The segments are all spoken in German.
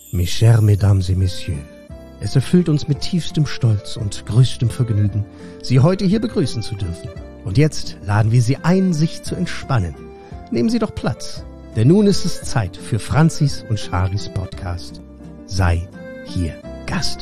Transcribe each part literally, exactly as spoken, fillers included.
Mes chers Mesdames et Messieurs, es erfüllt uns mit tiefstem Stolz und größtem Vergnügen, Sie heute hier begrüßen zu dürfen. Und jetzt laden wir Sie ein, sich zu entspannen. Nehmen Sie doch Platz, denn nun ist es Zeit für Franzis und Charis Podcast. Sei hier Gast.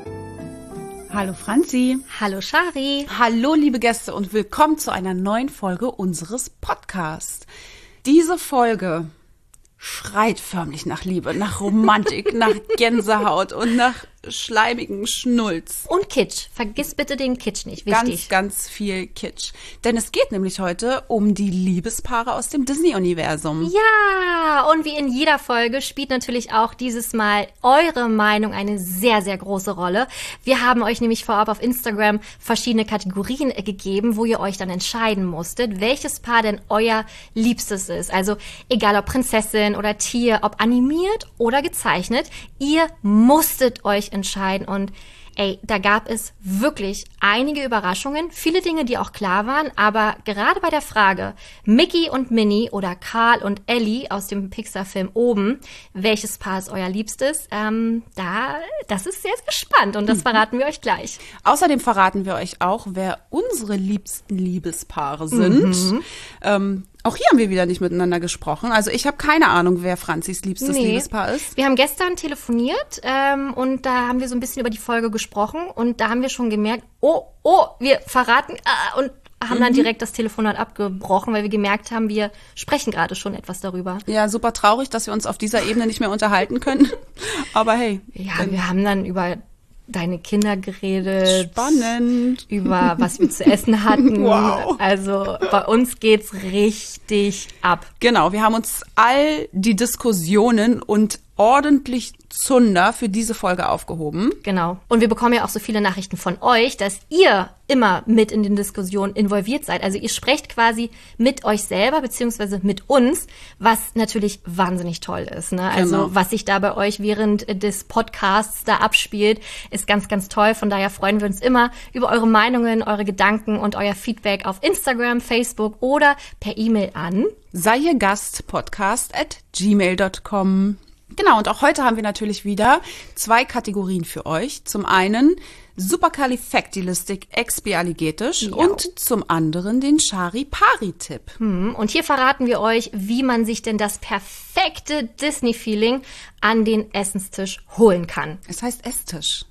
Hallo Franzi. Hallo Chari. Hallo liebe Gäste und willkommen zu einer neuen Folge unseres Podcasts. Diese Folge schreit förmlich nach Liebe, nach Romantik, nach Gänsehaut und nach schleimigen Schnulz. Und Kitsch. Vergiss bitte den Kitsch nicht. Wichtig. Ganz, ganz viel Kitsch. Denn es geht nämlich heute um die Liebespaare aus dem Disney-Universum. Ja, und wie in jeder Folge spielt natürlich auch dieses Mal eure Meinung eine sehr, sehr große Rolle. Wir haben euch nämlich vorab auf Instagram verschiedene Kategorien gegeben, wo ihr euch dann entscheiden musstet, welches Paar denn euer Liebstes ist. Also egal ob Prinzessin oder Tier, ob animiert oder gezeichnet, ihr musstet euch entscheiden und ey, da gab es wirklich einige Überraschungen, viele Dinge, die auch klar waren, aber gerade bei der Frage Mickey und Minnie oder Karl und Ellie aus dem Pixar-Film Oben, welches Paar ist euer Liebstes, ähm, da, das ist sehr, sehr spannend und das verraten wir euch gleich. Außerdem verraten wir euch auch, wer unsere liebsten Liebespaare sind. Mhm. Ähm, Auch hier haben wir wieder nicht miteinander gesprochen. Also ich habe keine Ahnung, wer Franzis liebstes nee. Liebespaar ist. Wir haben gestern telefoniert ähm, und da haben wir so ein bisschen über die Folge gesprochen und da haben wir schon gemerkt, oh, oh, wir verraten äh, und haben mhm. dann direkt das Telefonat abgebrochen, weil wir gemerkt haben, wir sprechen gerade schon etwas darüber. Ja, super traurig, dass wir uns auf dieser Ebene nicht mehr unterhalten können. Aber hey. Ja, wir haben dann über deine Kinder geredet. Spannend. Über was wir zu essen hatten. Wow. Also bei uns geht's richtig ab. Genau, wir haben uns all die Diskussionen und ordentlich Zunder für diese Folge aufgehoben. Genau. Und wir bekommen ja auch so viele Nachrichten von euch, dass ihr immer mit in den Diskussionen involviert seid. Also ihr sprecht quasi mit euch selber beziehungsweise mit uns, was natürlich wahnsinnig toll ist. Ne? Also genau. Was sich da bei euch während des Podcasts da abspielt, ist ganz, ganz toll. Von daher freuen wir uns immer über eure Meinungen, eure Gedanken und euer Feedback auf Instagram, Facebook oder per E-Mail an sei ihr Gast podcast at gmail dot com. Genau, und auch heute haben wir natürlich wieder zwei Kategorien für euch. Zum einen Supercalifragilisticexpialigetisch ja. und zum anderen den Chari-Pari-Tipp. Hm, und hier verraten wir euch, wie man sich denn das perfekte Disney-Feeling an den Essenstisch holen kann. Es heißt Esstisch.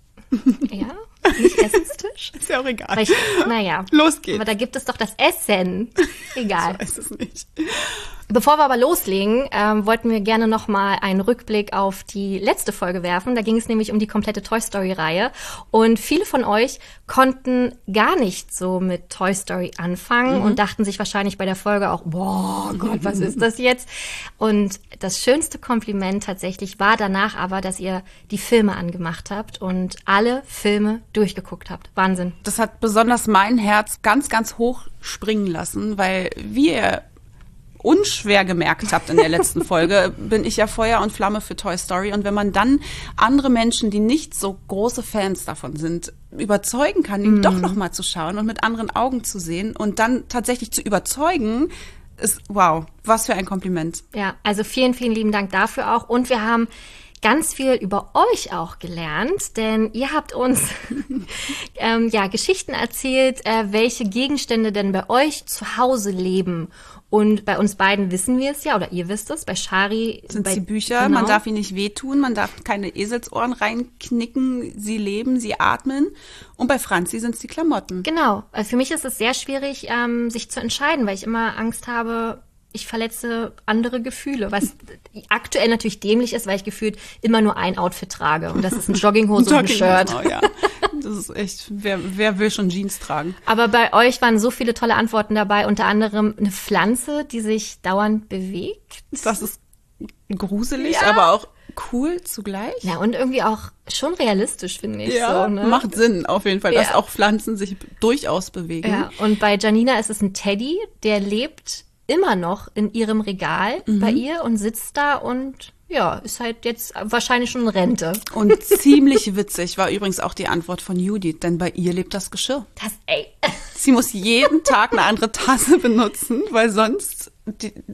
Ja, nicht Essenstisch? Ist ja auch egal. Ich, naja. Los geht's. Aber da gibt es doch das Essen. Egal. Ich weiß es nicht. Bevor wir aber loslegen, ähm, wollten wir gerne noch mal einen Rückblick auf die letzte Folge werfen. Da ging es nämlich um die komplette Toy Story-Reihe. Und viele von euch konnten gar nicht so mit Toy Story anfangen mhm. und dachten sich wahrscheinlich bei der Folge auch, boah Gott, was ist das jetzt? Und das schönste Kompliment tatsächlich war danach aber, dass ihr die Filme angemacht habt und alle Filme durchgeguckt habt. Wahnsinn. Das hat besonders mein Herz ganz, ganz hoch springen lassen, weil wir unschwer gemerkt habt in der letzten Folge, bin ich ja Feuer und Flamme für Toy Story. Und wenn man dann andere Menschen, die nicht so große Fans davon sind, überzeugen kann, ihn mm. doch noch mal zu schauen und mit anderen Augen zu sehen und dann tatsächlich zu überzeugen, ist wow, was für ein Kompliment. Ja, also vielen, vielen lieben Dank dafür auch. Und wir haben ganz viel über euch auch gelernt, denn ihr habt uns ähm, ja Geschichten erzählt, äh, welche Gegenstände denn bei euch zu Hause leben. Und bei uns beiden wissen wir es ja, oder ihr wisst es, bei Chari sind bei, die Bücher, genau. Man darf ihnen nicht wehtun, man darf keine Eselsohren reinknicken, sie leben, sie atmen. Und bei Franzi sind es die Klamotten. Genau, also für mich ist es sehr schwierig, ähm, sich zu entscheiden, weil ich immer Angst habe, ich verletze andere Gefühle, was aktuell natürlich dämlich ist, weil ich gefühlt immer nur ein Outfit trage. Und das ist eine Jogginghose und ein Shirt. Oh, ja. Das ist echt, wer, wer will schon Jeans tragen? Aber bei euch waren so viele tolle Antworten dabei, unter anderem eine Pflanze, die sich dauernd bewegt. Das ist gruselig, ja. aber auch cool zugleich. Ja, und irgendwie auch schon realistisch, finde ich. Ja, so, ne? Macht Sinn auf jeden Fall, dass ja. auch Pflanzen sich durchaus bewegen. Ja, und bei Janina ist es ein Teddy, der lebt immer noch in ihrem Regal mhm. bei ihr und sitzt da und ja, ist halt jetzt wahrscheinlich schon in Rente. Und ziemlich witzig war übrigens auch die Antwort von Judith, denn bei ihr lebt das Geschirr. Das, ey. Sie muss jeden Tag eine andere Tasse benutzen, weil sonst die,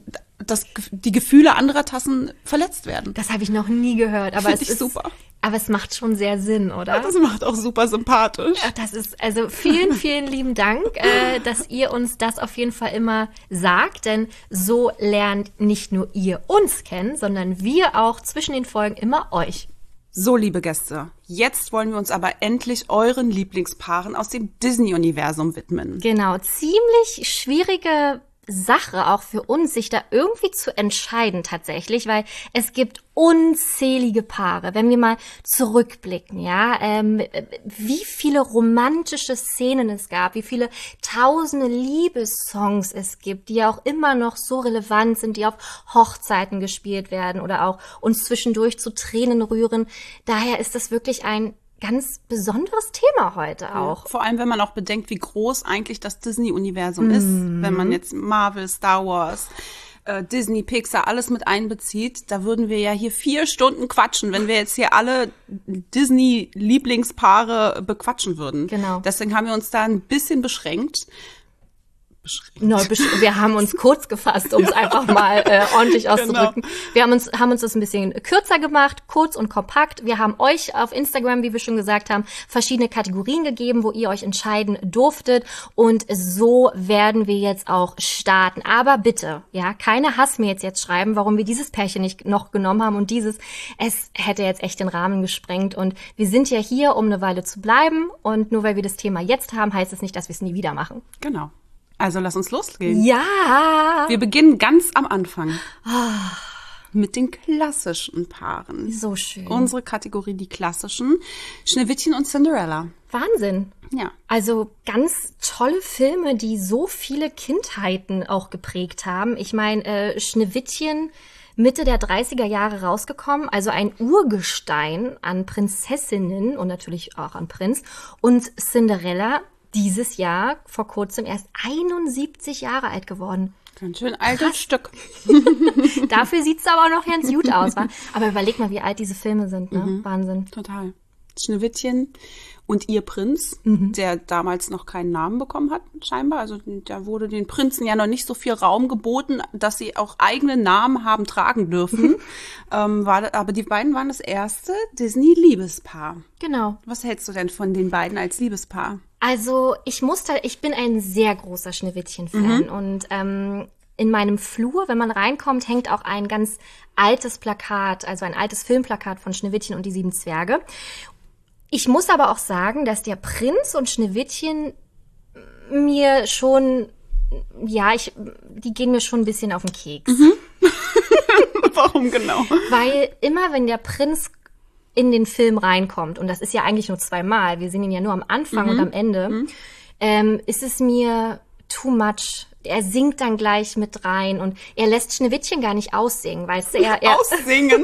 dass die Gefühle anderer Tassen verletzt werden. Das habe ich noch nie gehört, aber Find es ich ist super. Aber es macht schon sehr Sinn, oder? Das macht auch super sympathisch. Ja, das ist, also vielen, vielen lieben Dank, äh, dass ihr uns das auf jeden Fall immer sagt, denn so lernt nicht nur ihr uns kennen, sondern wir auch zwischen den Folgen immer euch. So, liebe Gäste, jetzt wollen wir uns aber endlich euren Lieblingspaaren aus dem Disney-Universum widmen. Genau, ziemlich schwierige Sache auch für uns, sich da irgendwie zu entscheiden tatsächlich, weil es gibt unzählige Paare. Wenn wir mal zurückblicken, ja, ähm, wie viele romantische Szenen es gab, wie viele tausende Liebessongs es gibt, die ja auch immer noch so relevant sind, die auf Hochzeiten gespielt werden oder auch uns zwischendurch zu Tränen rühren. Daher ist das wirklich ein ganz besonderes Thema heute auch. Ja, vor allem, wenn man auch bedenkt, wie groß eigentlich das Disney-Universum mm. ist. Wenn man jetzt Marvel, Star Wars, äh, Disney, Pixar, alles mit einbezieht, da würden wir ja hier vier Stunden quatschen, wenn wir jetzt hier alle Disney-Lieblingspaare bequatschen würden. Genau. Deswegen haben wir uns da ein bisschen beschränkt. No, wir haben uns kurz gefasst, um es ja. einfach mal äh, ordentlich auszudrücken. Genau. Wir haben uns haben uns das ein bisschen kürzer gemacht, kurz und kompakt. Wir haben euch auf Instagram, wie wir schon gesagt haben, verschiedene Kategorien gegeben, wo ihr euch entscheiden durftet. Und so werden wir jetzt auch starten. Aber bitte, ja, keine Hassmails jetzt schreiben, warum wir dieses Pärchen nicht noch genommen haben und dieses. Es hätte jetzt echt den Rahmen gesprengt. Und wir sind ja hier, um eine Weile zu bleiben. Und nur weil wir das Thema jetzt haben, heißt es nicht, dass wir es nie wieder machen. Genau. Also lass uns losgehen. Ja. Wir beginnen ganz am Anfang. Oh. Mit den klassischen Paaren. So schön. Unsere Kategorie, die klassischen. Schneewittchen und Cinderella. Wahnsinn. Ja. Also ganz tolle Filme, die so viele Kindheiten auch geprägt haben. Ich meine, äh, Schneewittchen Mitte der dreißiger Jahre rausgekommen, also ein Urgestein an Prinzessinnen und natürlich auch an Prinz. Und Cinderella dieses Jahr vor kurzem erst einundsiebzig Jahre alt geworden. Ganz schön altes Stück. Dafür sieht's aber noch ganz gut aus. Wa? Aber überleg mal, wie alt diese Filme sind. Ne? Mhm. Wahnsinn. Total. Schneewittchen und ihr Prinz, mhm. der damals noch keinen Namen bekommen hat, scheinbar. Also da wurde den Prinzen ja noch nicht so viel Raum geboten, dass sie auch eigene Namen haben tragen dürfen. Mhm. Ähm, war, aber die beiden waren das erste Disney-Liebespaar. Genau. Was hältst du denn von den beiden als Liebespaar? Also ich musste, ich bin ein sehr großer Schneewittchen-Fan mhm. und ähm, in meinem Flur, wenn man reinkommt, hängt auch ein ganz altes Plakat, also ein altes Filmplakat von Schneewittchen und die sieben Zwerge. Ich muss aber auch sagen, dass der Prinz und Schneewittchen mir schon, ja, ich, die gehen mir schon ein bisschen auf den Keks. Mhm. Warum genau? Weil immer, wenn der Prinz in den Film reinkommt, und das ist ja eigentlich nur zweimal, wir sehen ihn ja nur am Anfang mhm. und am Ende, mhm. ähm, ist es mir too much. Er singt dann gleich mit rein und er lässt Schneewittchen gar nicht aussingen, weißt du? Er, er aussingen?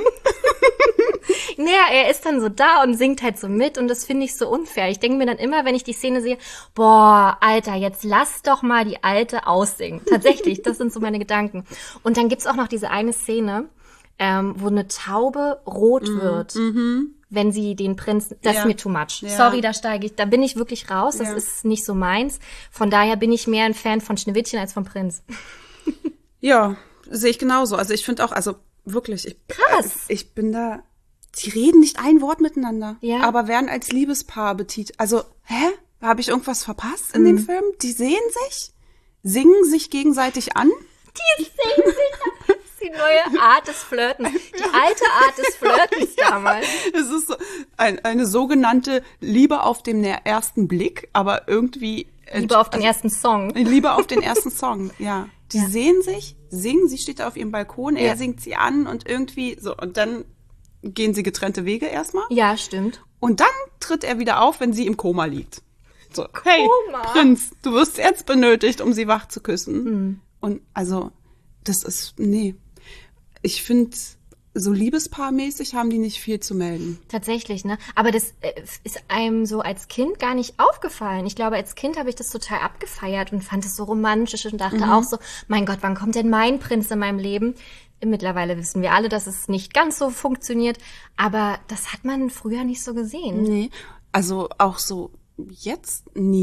Naja, er ist dann so da und singt halt so mit und das finde ich so unfair. Ich denke mir dann immer, wenn ich die Szene sehe, boah, Alter, jetzt lass doch mal die Alte aussingen. Tatsächlich, das sind so meine Gedanken. Und dann gibt's auch noch diese eine Szene, ähm, wo eine Taube rot mm, wird, mm-hmm. wenn sie den Prinzen, das ja. ist mir too much. Ja. Sorry, da steige ich, da bin ich wirklich raus, das ja. ist nicht so meins. Von daher bin ich mehr ein Fan von Schneewittchen als vom Prinz. Ja, sehe ich genauso. Also ich finde auch, also wirklich, ich, krass. Äh, ich bin da, die reden nicht ein Wort miteinander, ja. aber werden als Liebespaar betitelt. Also, hä? Habe ich irgendwas verpasst in mm. dem Film? Die sehen sich, singen sich gegenseitig an. Die singen sich an. Die neue Art des Flirtens. Die alte Art des Flirtens ja, damals. Es ist so ein, eine sogenannte Liebe auf den ersten Blick, aber irgendwie... Liebe auf den also, ersten Song. Liebe auf den ersten Song, ja. Die ja. sehen sich, singen, sie steht da auf ihrem Balkon, er ja. singt sie an und irgendwie so. Und dann gehen sie getrennte Wege erstmal. Ja, stimmt. Und dann tritt er wieder auf, wenn sie im Koma liegt. So, Koma. Hey, Prinz, du wirst jetzt benötigt, um sie wach zu küssen. Mhm. Und also, das ist, nee. Ich finde, so liebespaarmäßig haben die nicht viel zu melden. Tatsächlich, ne? Aber das äh, ist einem so als Kind gar nicht aufgefallen. Ich glaube, als Kind habe ich das total abgefeiert und fand es so romantisch und dachte mhm. auch so, mein Gott, wann kommt denn mein Prinz in meinem Leben? Mittlerweile wissen wir alle, dass es nicht ganz so funktioniert. Aber das hat man früher nicht so gesehen. Nee, also auch so jetzt nie.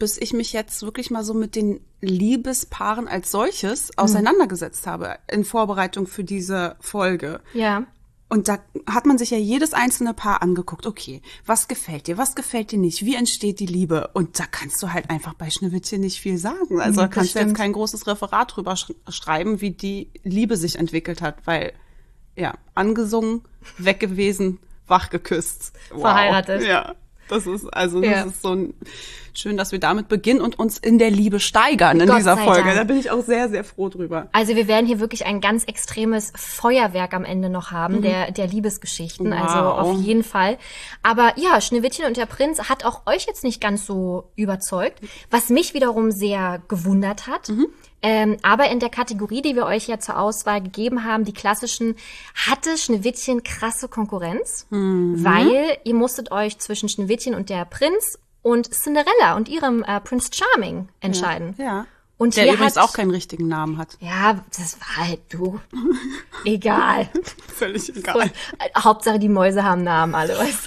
bis ich mich jetzt wirklich mal so mit den Liebespaaren als solches auseinandergesetzt habe in Vorbereitung für diese Folge. Ja. Und da hat man sich ja jedes einzelne Paar angeguckt. Okay, was gefällt dir, was gefällt dir nicht? Wie entsteht die Liebe? Und da kannst du halt einfach bei Schneewittchen nicht viel sagen. Also da kannst du jetzt kein großes Referat drüber sch- schreiben, wie die Liebe sich entwickelt hat. Weil, ja, angesungen, weg gewesen, wach geküsst. Wow. Verheiratet. Ja, das ist, also das Ja. ist so ein, schön, dass wir damit beginnen und uns in der Liebe steigern in Gott dieser sei Folge. Dank. Da bin ich auch sehr, sehr froh drüber. Also wir werden hier wirklich ein ganz extremes Feuerwerk am Ende noch haben, Mhm. der, der Liebesgeschichten. Wow. Also auf jeden Fall. Aber ja, Schneewittchen und der Prinz hat auch euch jetzt nicht ganz so überzeugt, was mich wiederum sehr gewundert hat. Mhm. Ähm, aber in der Kategorie, die wir euch ja zur Auswahl gegeben haben, die klassischen, hatte Schneewittchen krasse Konkurrenz, Mhm. weil ihr musstet euch zwischen Schneewittchen und der Prinz und Cinderella und ihrem äh, Prince Charming entscheiden. Ja. Und Der hier übrigens hat, auch keinen richtigen Namen hat. Ja, das war halt du. Egal. Völlig egal. Und, äh, Hauptsache die Mäuse haben Namen alle, weißt du.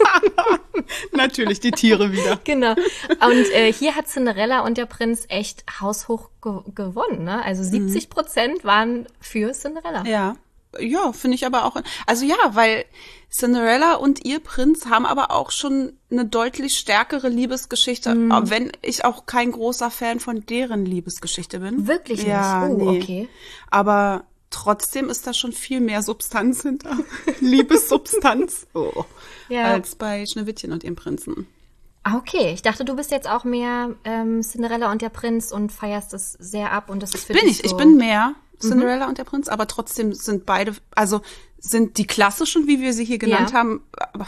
Natürlich die Tiere wieder. Genau. Und äh, hier hat Cinderella und der Prinz echt haushoch ge- gewonnen, ne? Also siebzig Prozent waren für Cinderella. Ja. Ja, finde ich aber auch. Also ja, weil Cinderella und ihr Prinz haben aber auch schon eine deutlich stärkere Liebesgeschichte, wenn ich auch kein großer Fan von deren Liebesgeschichte bin. Wirklich Ja, nicht? Oh, nee. okay. Aber trotzdem ist da schon viel mehr Substanz hinter. Liebessubstanz. Oh. Ja. Als bei Schneewittchen und ihrem Prinzen. Ah, okay. Ich dachte, du bist jetzt auch mehr ähm, Cinderella und der Prinz und feierst das sehr ab und das ist für Bin dich ich. so. Ich bin mehr Cinderella und der Prinz, aber trotzdem sind beide, also sind die klassischen, wie wir sie hier genannt Ja. haben, aber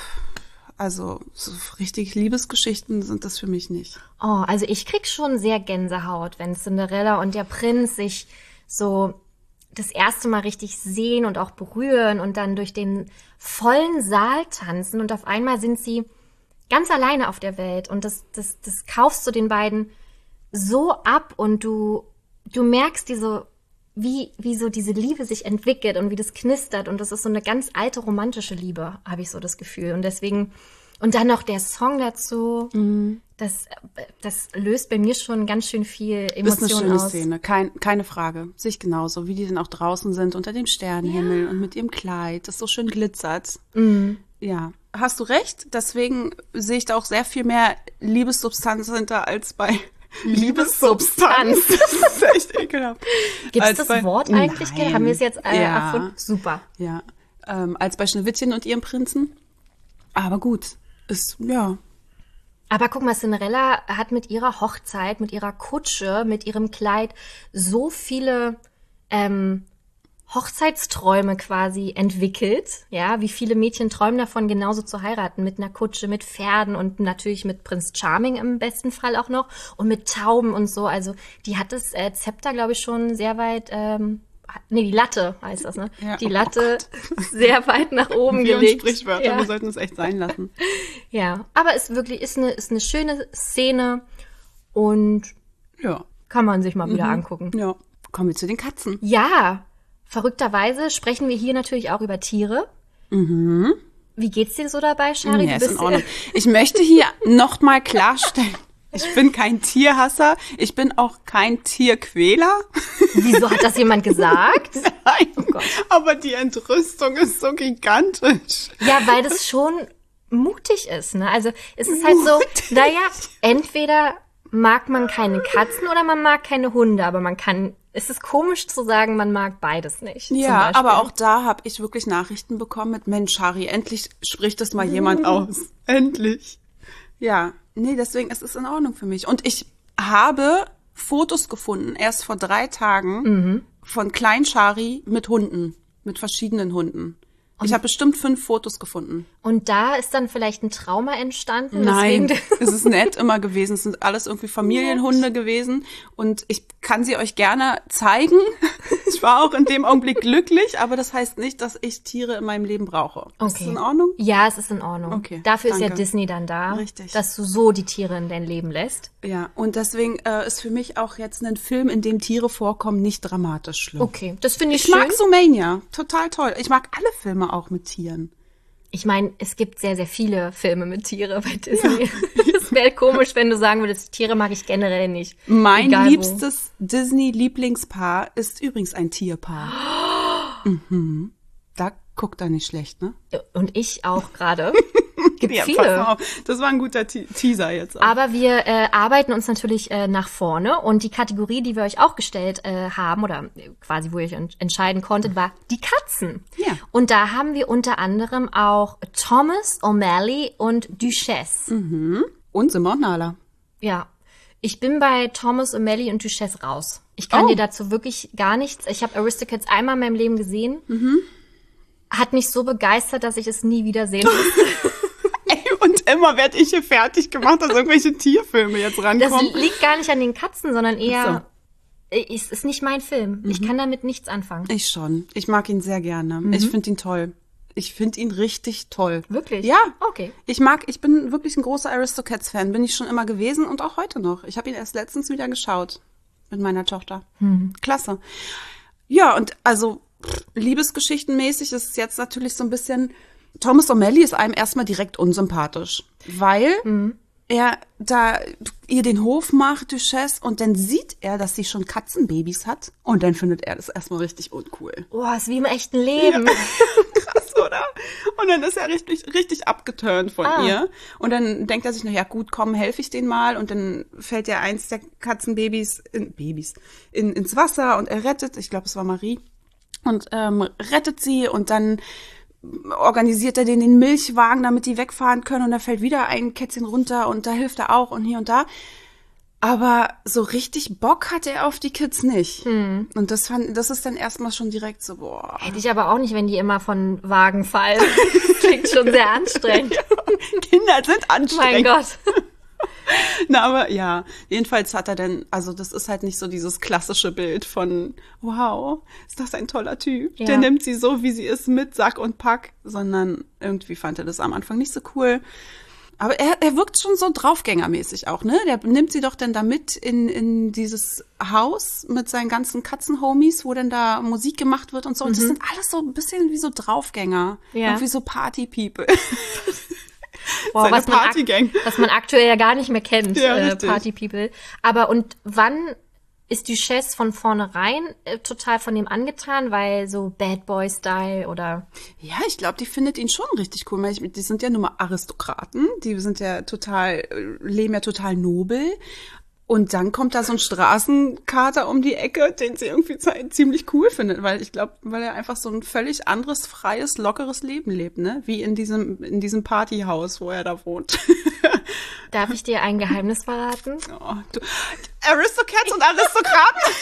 also so richtig Liebesgeschichten sind das für mich nicht. Oh, also ich krieg schon sehr Gänsehaut, wenn Cinderella und der Prinz sich so das erste Mal richtig sehen und auch berühren und dann durch den vollen Saal tanzen und auf einmal sind sie ganz alleine auf der Welt und das, das, das kaufst du den beiden so ab und du, du merkst diese, wie, wie so diese Liebe sich entwickelt und wie das knistert und das ist so eine ganz alte romantische Liebe, habe ich so das Gefühl und deswegen, und dann noch der Song dazu, das, das löst bei mir schon ganz schön viel Das ist eine Emotionen schöne aus. Szene, Kein, keine Frage. Sehe ich genauso, wie die dann auch draußen sind unter dem Sternenhimmel und mit ihrem Kleid, das so schön glitzert. Ja, hast du recht. Deswegen sehe ich da auch sehr viel mehr Liebessubstanz hinter als bei Liebessubstanz. Das ist echt ekelhaft. Gibt es Als das bei- Wort eigentlich? Nein. Haben wir es jetzt äh, Ja. erfunden? Super. Ja, ähm, als bei Schneewittchen und ihrem Prinzen. Aber gut, ist, ja. Aber guck mal, Cinderella hat mit ihrer Hochzeit, mit ihrer Kutsche, mit ihrem Kleid so viele ähm, Hochzeitsträume quasi entwickelt. Ja, wie viele Mädchen träumen davon, genauso zu heiraten, mit einer Kutsche, mit Pferden und natürlich mit Prinz Charming im besten Fall auch noch und mit Tauben und so. Also die hat das äh, Zepter, glaube ich, schon sehr weit, ähm, nee, die Latte heißt das, ne? Ja, Die oh Latte sehr weit nach oben Wir und gelegt. Sprichwörter, Ja. wir sollten es echt sein lassen. Ja, aber es wirklich ist eine, ist eine schöne Szene und Ja, kann man sich mal wieder Mhm. angucken. ja. Kommen wir zu den Katzen. Ja, verrückterweise sprechen wir hier natürlich auch über Tiere. Mhm. Wie geht's dir so dabei, Shari? Ja, Du ist in Ordnung. äh, Ich möchte hier noch mal klarstellen, ich bin kein Tierhasser, ich bin auch kein Tierquäler. Wieso hat das jemand gesagt? Nein, Oh Gott. aber die Entrüstung ist so gigantisch. Ja, weil das schon mutig ist, ne? Also es ist halt so, naja, entweder mag man keine Katzen oder man mag keine Hunde, aber man kann, es ist komisch zu sagen, man mag beides nicht. zum Ja, Beispiel. aber auch da habe ich wirklich Nachrichten bekommen mit, Mensch, Harry, endlich spricht das mal jemand aus. Endlich. Ja, nee, deswegen ist es in Ordnung für mich. Und ich habe Fotos gefunden, erst vor drei Tagen, von Klein Shari mit Hunden, mit verschiedenen Hunden. Ich habe bestimmt fünf Fotos gefunden. Und da ist dann vielleicht ein Trauma entstanden. Nein, deswegen- es ist nett immer gewesen. Es sind alles irgendwie Familienhunde gewesen. Und ich kann sie euch gerne zeigen. Ich war auch in dem Augenblick glücklich, aber das heißt nicht, dass ich Tiere in meinem Leben brauche. Ist das Okay. in Ordnung? Ja, es ist in Ordnung. Okay, Dafür ist ja danke. Disney dann da, Richtig. dass du so die Tiere in dein Leben lässt. Ja, und deswegen äh, ist für mich auch jetzt ein Film, in dem Tiere vorkommen, nicht dramatisch schlimm. Okay, das finde ich, Ich schön. mag Zoomania, total toll. Ich mag alle Filme auch mit Tieren. Ich meine, es gibt sehr, sehr viele Filme mit Tiere bei Disney. wäre komisch, wenn du sagen würdest, Tiere mag ich generell nicht. Mein Egal liebstes Disney-Lieblingspaar ist übrigens ein Tierpaar. Mhm. Da guckt er nicht schlecht, ne? wo. Und ich auch gerade. Gibt Ja, viele. pass auf. Das war ein guter Te- Teaser jetzt auch. Aber wir äh, arbeiten uns natürlich äh, nach vorne und die Kategorie, die wir euch auch gestellt äh, haben oder quasi, wo ihr euch ent- entscheiden konntet, war die Katzen. Ja. Und da haben wir unter anderem auch Thomas, O'Malley und Duchesse. Mhm. Und Simba und Nala. Ja, ich bin bei Thomas, O'Malley und Duchesse raus. Ich kann Oh. dir dazu wirklich gar nichts. Ich habe Aristocats einmal in meinem Leben gesehen. Mhm. Hat mich so begeistert, dass ich es nie wieder sehen muss. Ey, und immer werde ich hier fertig gemacht, dass irgendwelche Tierfilme jetzt Das rankommen. liegt gar nicht an den Katzen, sondern eher, Ach äh, es ist nicht mein Film. Ich kann damit nichts anfangen. Ich schon. Ich mag ihn sehr gerne. Ich finde ihn toll. Ich finde ihn richtig toll. Wirklich? Ja. Okay. Ich mag, ich bin wirklich ein großer Aristocats-Fan. Bin ich schon immer gewesen und auch heute noch. Ich habe ihn erst letztens wieder geschaut mit meiner Tochter. Klasse. Ja, und also pff, liebesgeschichtenmäßig ist es jetzt natürlich so ein bisschen, Thomas O'Malley ist einem erstmal direkt unsympathisch, weil er da ihr den Hof macht, Duchesse, und dann sieht er, dass sie schon Katzenbabys hat und dann findet er das erstmal richtig uncool. Oh, ist wie im echten Leben. Krass, oder? Und dann ist er richtig, richtig abgeturnt von Ah. ihr. Und dann denkt er sich, na ja, gut, komm, helfe ich denen mal. Und dann fällt ja eins der Katzenbabys, in, Babys, in, ins Wasser und er rettet, ich glaube, es war Marie, und ähm, rettet sie und dann organisiert er denen den Milchwagen, damit die wegfahren können und da fällt wieder ein Kätzchen runter und da hilft er auch und hier und da. Aber so richtig Bock hatte er auf die Kids nicht. Und das fand, das ist dann erstmal schon direkt so, boah. Hätte ich aber auch nicht, wenn die immer von Wagen fallen. Klingt schon sehr anstrengend. Kinder sind anstrengend. Mein Gott. Na, aber ja, jedenfalls hat er dann, also das ist halt nicht so dieses klassische Bild von, wow, ist das ein toller Typ. Ja. Der nimmt sie so, wie sie ist, mit Sack und Pack, sondern irgendwie fand er das am Anfang nicht so cool. Aber er, er wirkt schon so draufgängermäßig auch, ne? Der nimmt sie doch dann da mit in, in dieses Haus mit seinen ganzen Katzenhomies, wo dann da Musik gemacht wird und so. Und das sind alles so ein bisschen wie so Draufgänger. Ja. Irgendwie so Party-People. Wow, Seine was, man ak- Partygang. was man aktuell ja gar nicht mehr kennt, Ja, äh, richtig. Party People. Aber und wann ist Duchesse von vornherein äh, total von dem angetan, weil so Bad Boy Style oder Ja, ich glaube, die findet ihn schon richtig cool. Weil ich, die sind ja nun mal Aristokraten. Die sind ja total, äh, leben ja total nobel. Und dann kommt da so ein Straßenkater um die Ecke, den sie irgendwie z- ziemlich cool findet, weil ich glaube, weil er einfach so ein völlig anderes, freies, lockeres Leben lebt, ne? Wie in diesem, in diesem Partyhaus, wo er da wohnt. darf ich dir ein Geheimnis verraten? Oh, du, Aristocats und Aristokraten?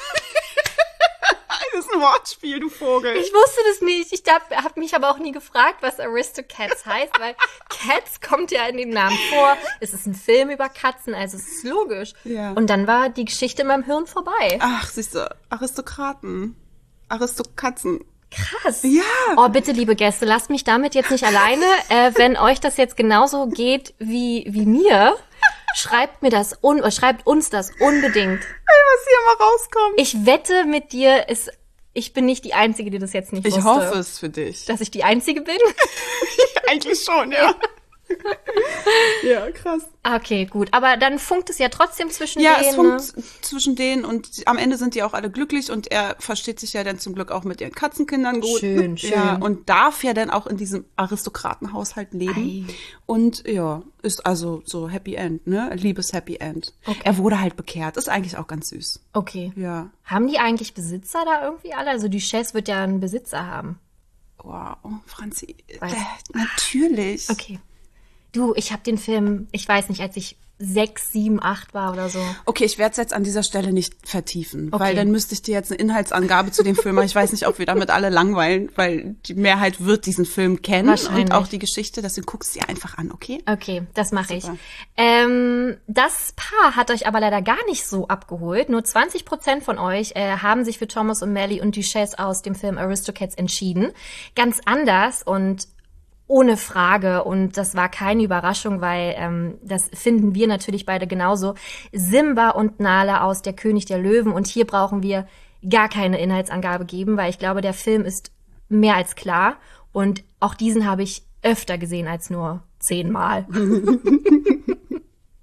Das ist ein Wortspiel, du Vogel. Ich wusste das nicht. Ich habe mich aber auch nie gefragt, was Aristocats heißt, weil Cats kommt ja in dem Namen vor. Es ist ein Film über Katzen, also es ist logisch. Ja. Und dann war die Geschichte in meinem Hirn vorbei. Ach, siehst du, Aristokraten. Aristokatzen. Krass. Ja. Oh, bitte, liebe Gäste, lasst mich damit jetzt nicht alleine. Äh, wenn euch das jetzt genauso geht wie, wie mir, schreibt mir das un oder schreibt uns das unbedingt. Ey, was hier mal rauskommt. Ich wette mit dir, es, ich bin nicht die Einzige, die das jetzt nicht Ich wusste. hoffe es für dich. Dass ich die Einzige bin? Eigentlich schon, ja. Ja, krass. Okay, gut. Aber dann funkt es ja trotzdem zwischen Ja, denen. es funkt ne? zwischen denen und am Ende sind die auch alle glücklich und er versteht sich ja dann zum Glück auch mit ihren Katzenkindern gut. Schön, schön. Ja, und darf ja dann auch in diesem Aristokratenhaushalt leben. Ei. Und ja, ist also so Happy End, ne? Liebes Happy End. Er wurde halt bekehrt. Ist eigentlich auch ganz süß. Okay. Ja. Haben die eigentlich Besitzer da irgendwie alle? Also Duchesse wird ja einen Besitzer haben. Wow, Franzi. Weiß. Äh, natürlich. Okay. Du, ich habe den Film, ich weiß nicht, als ich sechs, sieben, acht war oder so. Okay, ich werde es jetzt an dieser Stelle nicht vertiefen, Okay. weil dann müsste ich dir jetzt eine Inhaltsangabe zu dem Film machen. Ich weiß nicht, ob wir damit alle langweilen, weil die Mehrheit wird diesen Film kennen Wahrscheinlich. und auch die Geschichte, deswegen guckst du dir einfach an, okay? Okay, das mache ich. Super. Ähm, das Paar hat euch aber leider gar nicht so abgeholt. Nur zwanzig Prozent von euch äh, haben sich für Thomas O'Malley und Duchesse aus dem Film Aristocats entschieden. Ganz anders und ohne Frage, und das war keine Überraschung, weil ähm, das finden wir natürlich beide genauso. Simba und Nala aus Der König der Löwen, und hier brauchen wir gar keine Inhaltsangabe geben, weil ich glaube, der Film ist mehr als klar und auch diesen habe ich öfter gesehen als nur zehnmal.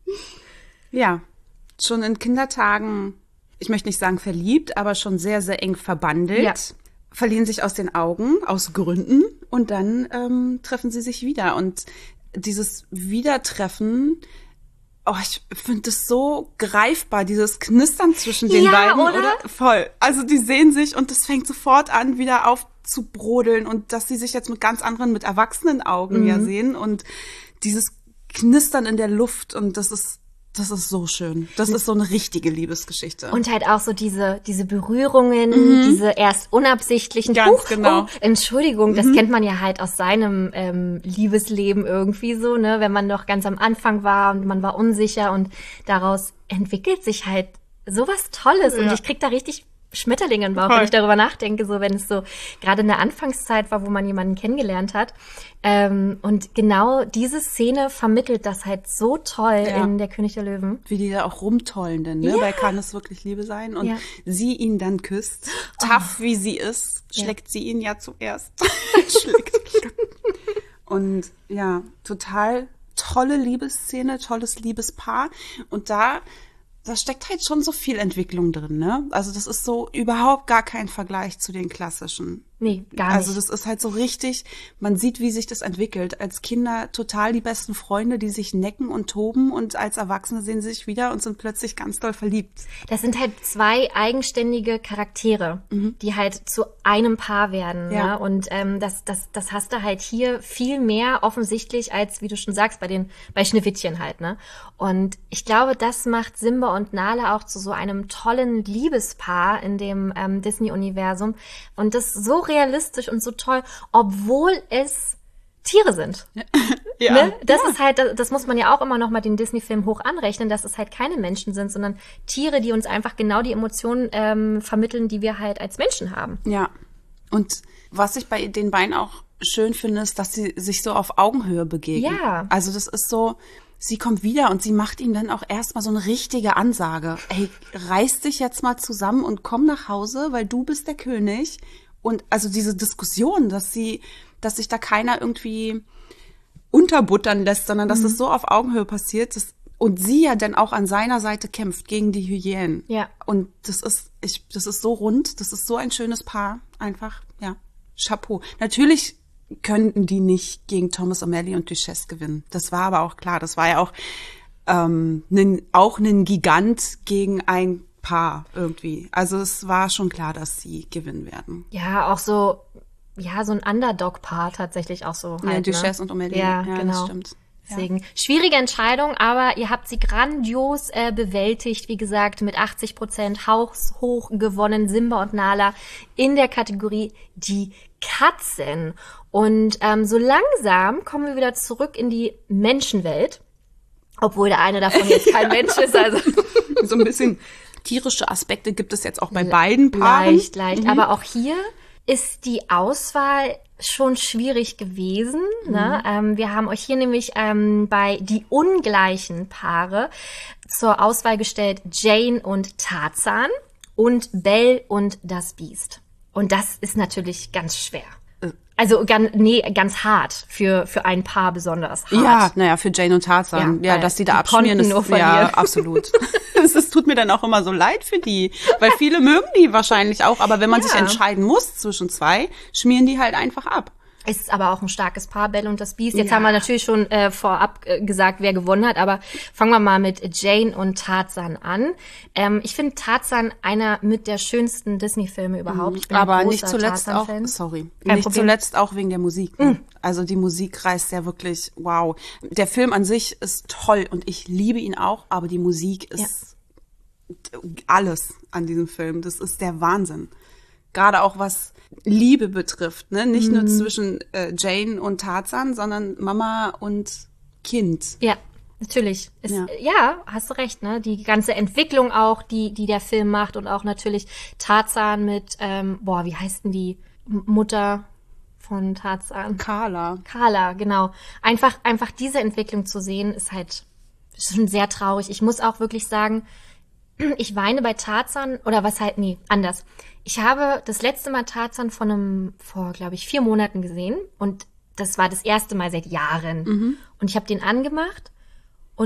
Ja, schon in Kindertagen, ich möchte nicht sagen verliebt, aber schon sehr, sehr eng verbandelt. Ja. Verlieren sich aus den Augen, aus Gründen. Und dann ähm, treffen sie sich wieder. Und dieses Wiedertreffen, oh, ich finde das so greifbar, dieses Knistern zwischen den Ja, beiden, oder? oder? Voll. Also die sehen sich und das fängt sofort an, wieder aufzubrodeln und dass sie sich jetzt mit ganz anderen, mit erwachsenen Augen Mhm. ja sehen und dieses Knistern in der Luft und das ist, das ist so schön. Das ist so eine richtige Liebesgeschichte. Und halt auch so diese, diese Berührungen, diese erst unabsichtlichen. Ganz Huch, genau. Oh, Entschuldigung, das kennt man ja halt aus seinem ähm, Liebesleben irgendwie so, ne? Wenn man noch ganz am Anfang war und man war unsicher und daraus entwickelt sich halt sowas Tolles. Und Ja. ich krieg da richtig Schmetterlinge im Bauch, Voll. wenn ich darüber nachdenke, so wenn es so gerade in der Anfangszeit war, wo man jemanden kennengelernt hat. Ähm, und genau diese Szene vermittelt das halt so toll Ja. in Der König der Löwen. Wie die da auch rumtollen denn, ne? Ja. Weil kann es wirklich Liebe sein? Und Ja. sie ihn dann küsst, tough wie sie ist, Ja. schlägt sie ihn ja zuerst. schlägt. Und ja, total tolle Liebesszene, tolles Liebespaar. Und da, da steckt halt schon so viel Entwicklung drin, ne? Also das ist so überhaupt gar kein Vergleich zu den klassischen. Nee, gar nicht. Also das ist halt so richtig, man sieht, wie sich das entwickelt. Als Kinder total die besten Freunde, die sich necken und toben und als Erwachsene sehen sie sich wieder und sind plötzlich ganz doll verliebt. Das sind halt zwei eigenständige Charaktere, die halt zu einem Paar werden. Ja. Ne? Und ähm, das, das, das hast du halt hier viel mehr offensichtlich als, wie du schon sagst, bei den bei Schneewittchen halt. Ne? Und ich glaube, das macht Simba und Nala auch zu so einem tollen Liebespaar in dem ähm, Disney-Universum. Und das so realistisch und so toll, obwohl es Tiere sind. Ja. Ne? Das ist halt, das, das muss man ja auch immer noch mal den Disney-Film hoch anrechnen, dass es halt keine Menschen sind, sondern Tiere, die uns einfach genau die Emotionen ähm, vermitteln, die wir halt als Menschen haben. Ja. Und was ich bei den beiden auch schön finde, ist, dass sie sich so auf Augenhöhe begegnen. Ja. Also das ist so, sie kommt wieder und sie macht ihm dann auch erstmal so eine richtige Ansage. Ey, reiß dich jetzt mal zusammen und komm nach Hause, weil du bist der König. Und also diese Diskussion, dass sie, dass sich da keiner irgendwie unterbuttern lässt, sondern dass es so auf Augenhöhe passiert, dass, und sie ja dann auch an seiner Seite kämpft gegen die Hyänen. Ja. Und das ist, ich, das ist so rund, das ist so ein schönes Paar, einfach, ja, Chapeau. Natürlich könnten die nicht gegen Thomas O'Malley und Duchesse gewinnen. Das war aber auch klar. Das war ja auch ähm, nen, auch ein Gigant gegen ein Paar irgendwie. Also es war schon klar, dass sie gewinnen werden. Ja, auch so, ja, so ein Underdog-Paar tatsächlich auch so. Ja, Halt, Duchesse ne? und O'Malley. Ja, Ja, genau. das stimmt. Deswegen, schwierige Entscheidung, aber ihr habt sie grandios äh, bewältigt. Wie gesagt, mit achtzig Prozent haushoch gewonnen, Simba und Nala in der Kategorie Die Katzen. Und ähm, so langsam kommen wir wieder zurück in die Menschenwelt. Obwohl der eine davon jetzt kein Mensch ist. Also So ein bisschen tierische Aspekte gibt es jetzt auch bei beiden Paaren. leicht, leicht. Aber auch hier ist die Auswahl schon schwierig gewesen. Ne? Ähm, wir haben euch hier nämlich ähm, bei die ungleichen Paare zur Auswahl gestellt Jane und Tarzan und Belle und das Biest. Und das ist natürlich ganz schwer. Also ganz, nee, ganz hart für für ein Paar besonders hart. Ja, naja, für Jane und Tarzan. Ja, Ja, weil dass die da die abschmieren, konnten nur ist, ja, verlieren. absolut. Es es tut mir dann auch immer so leid für die, weil viele mögen die wahrscheinlich auch, aber wenn man Ja. sich entscheiden muss zwischen zwei, schmieren die halt einfach ab. Es ist aber auch ein starkes Paar, Belle und das Biest. Jetzt Ja. haben wir natürlich schon äh, vorab äh, gesagt, wer gewonnen hat, aber fangen wir mal mit Jane und Tarzan an. Ähm, ich finde Tarzan einer mit der schönsten Disney-Filme überhaupt. Ich bin ein Aber großer nicht zuletzt auch, Tarzan-Fan. sorry, Kein nicht Problem. zuletzt auch wegen der Musik. Ne? Also die Musik reißt ja wirklich, wow. Der Film an sich ist toll und ich liebe ihn auch, aber die Musik ist alles an diesem Film. Das ist der Wahnsinn. Gerade auch was Liebe betrifft, ne? Nicht nur zwischen äh, Jane und Tarzan, sondern Mama und Kind. Ja, natürlich. Es, Ja. ja. hast du recht, ne? Die ganze Entwicklung auch, die die der Film macht und auch natürlich Tarzan mit, ähm, boah, wie heißt denn die M- Mutter von Tarzan? Carla. Carla, genau. Einfach, einfach diese Entwicklung zu sehen, ist halt schon sehr traurig. Ich muss auch wirklich sagen, ich weine bei Tarzan, oder was halt, nee, anders. Ich habe das letzte Mal Tarzan von einem, vor, glaube ich, vier Monaten gesehen und das war das erste Mal seit Jahren. Und ich habe den angemacht und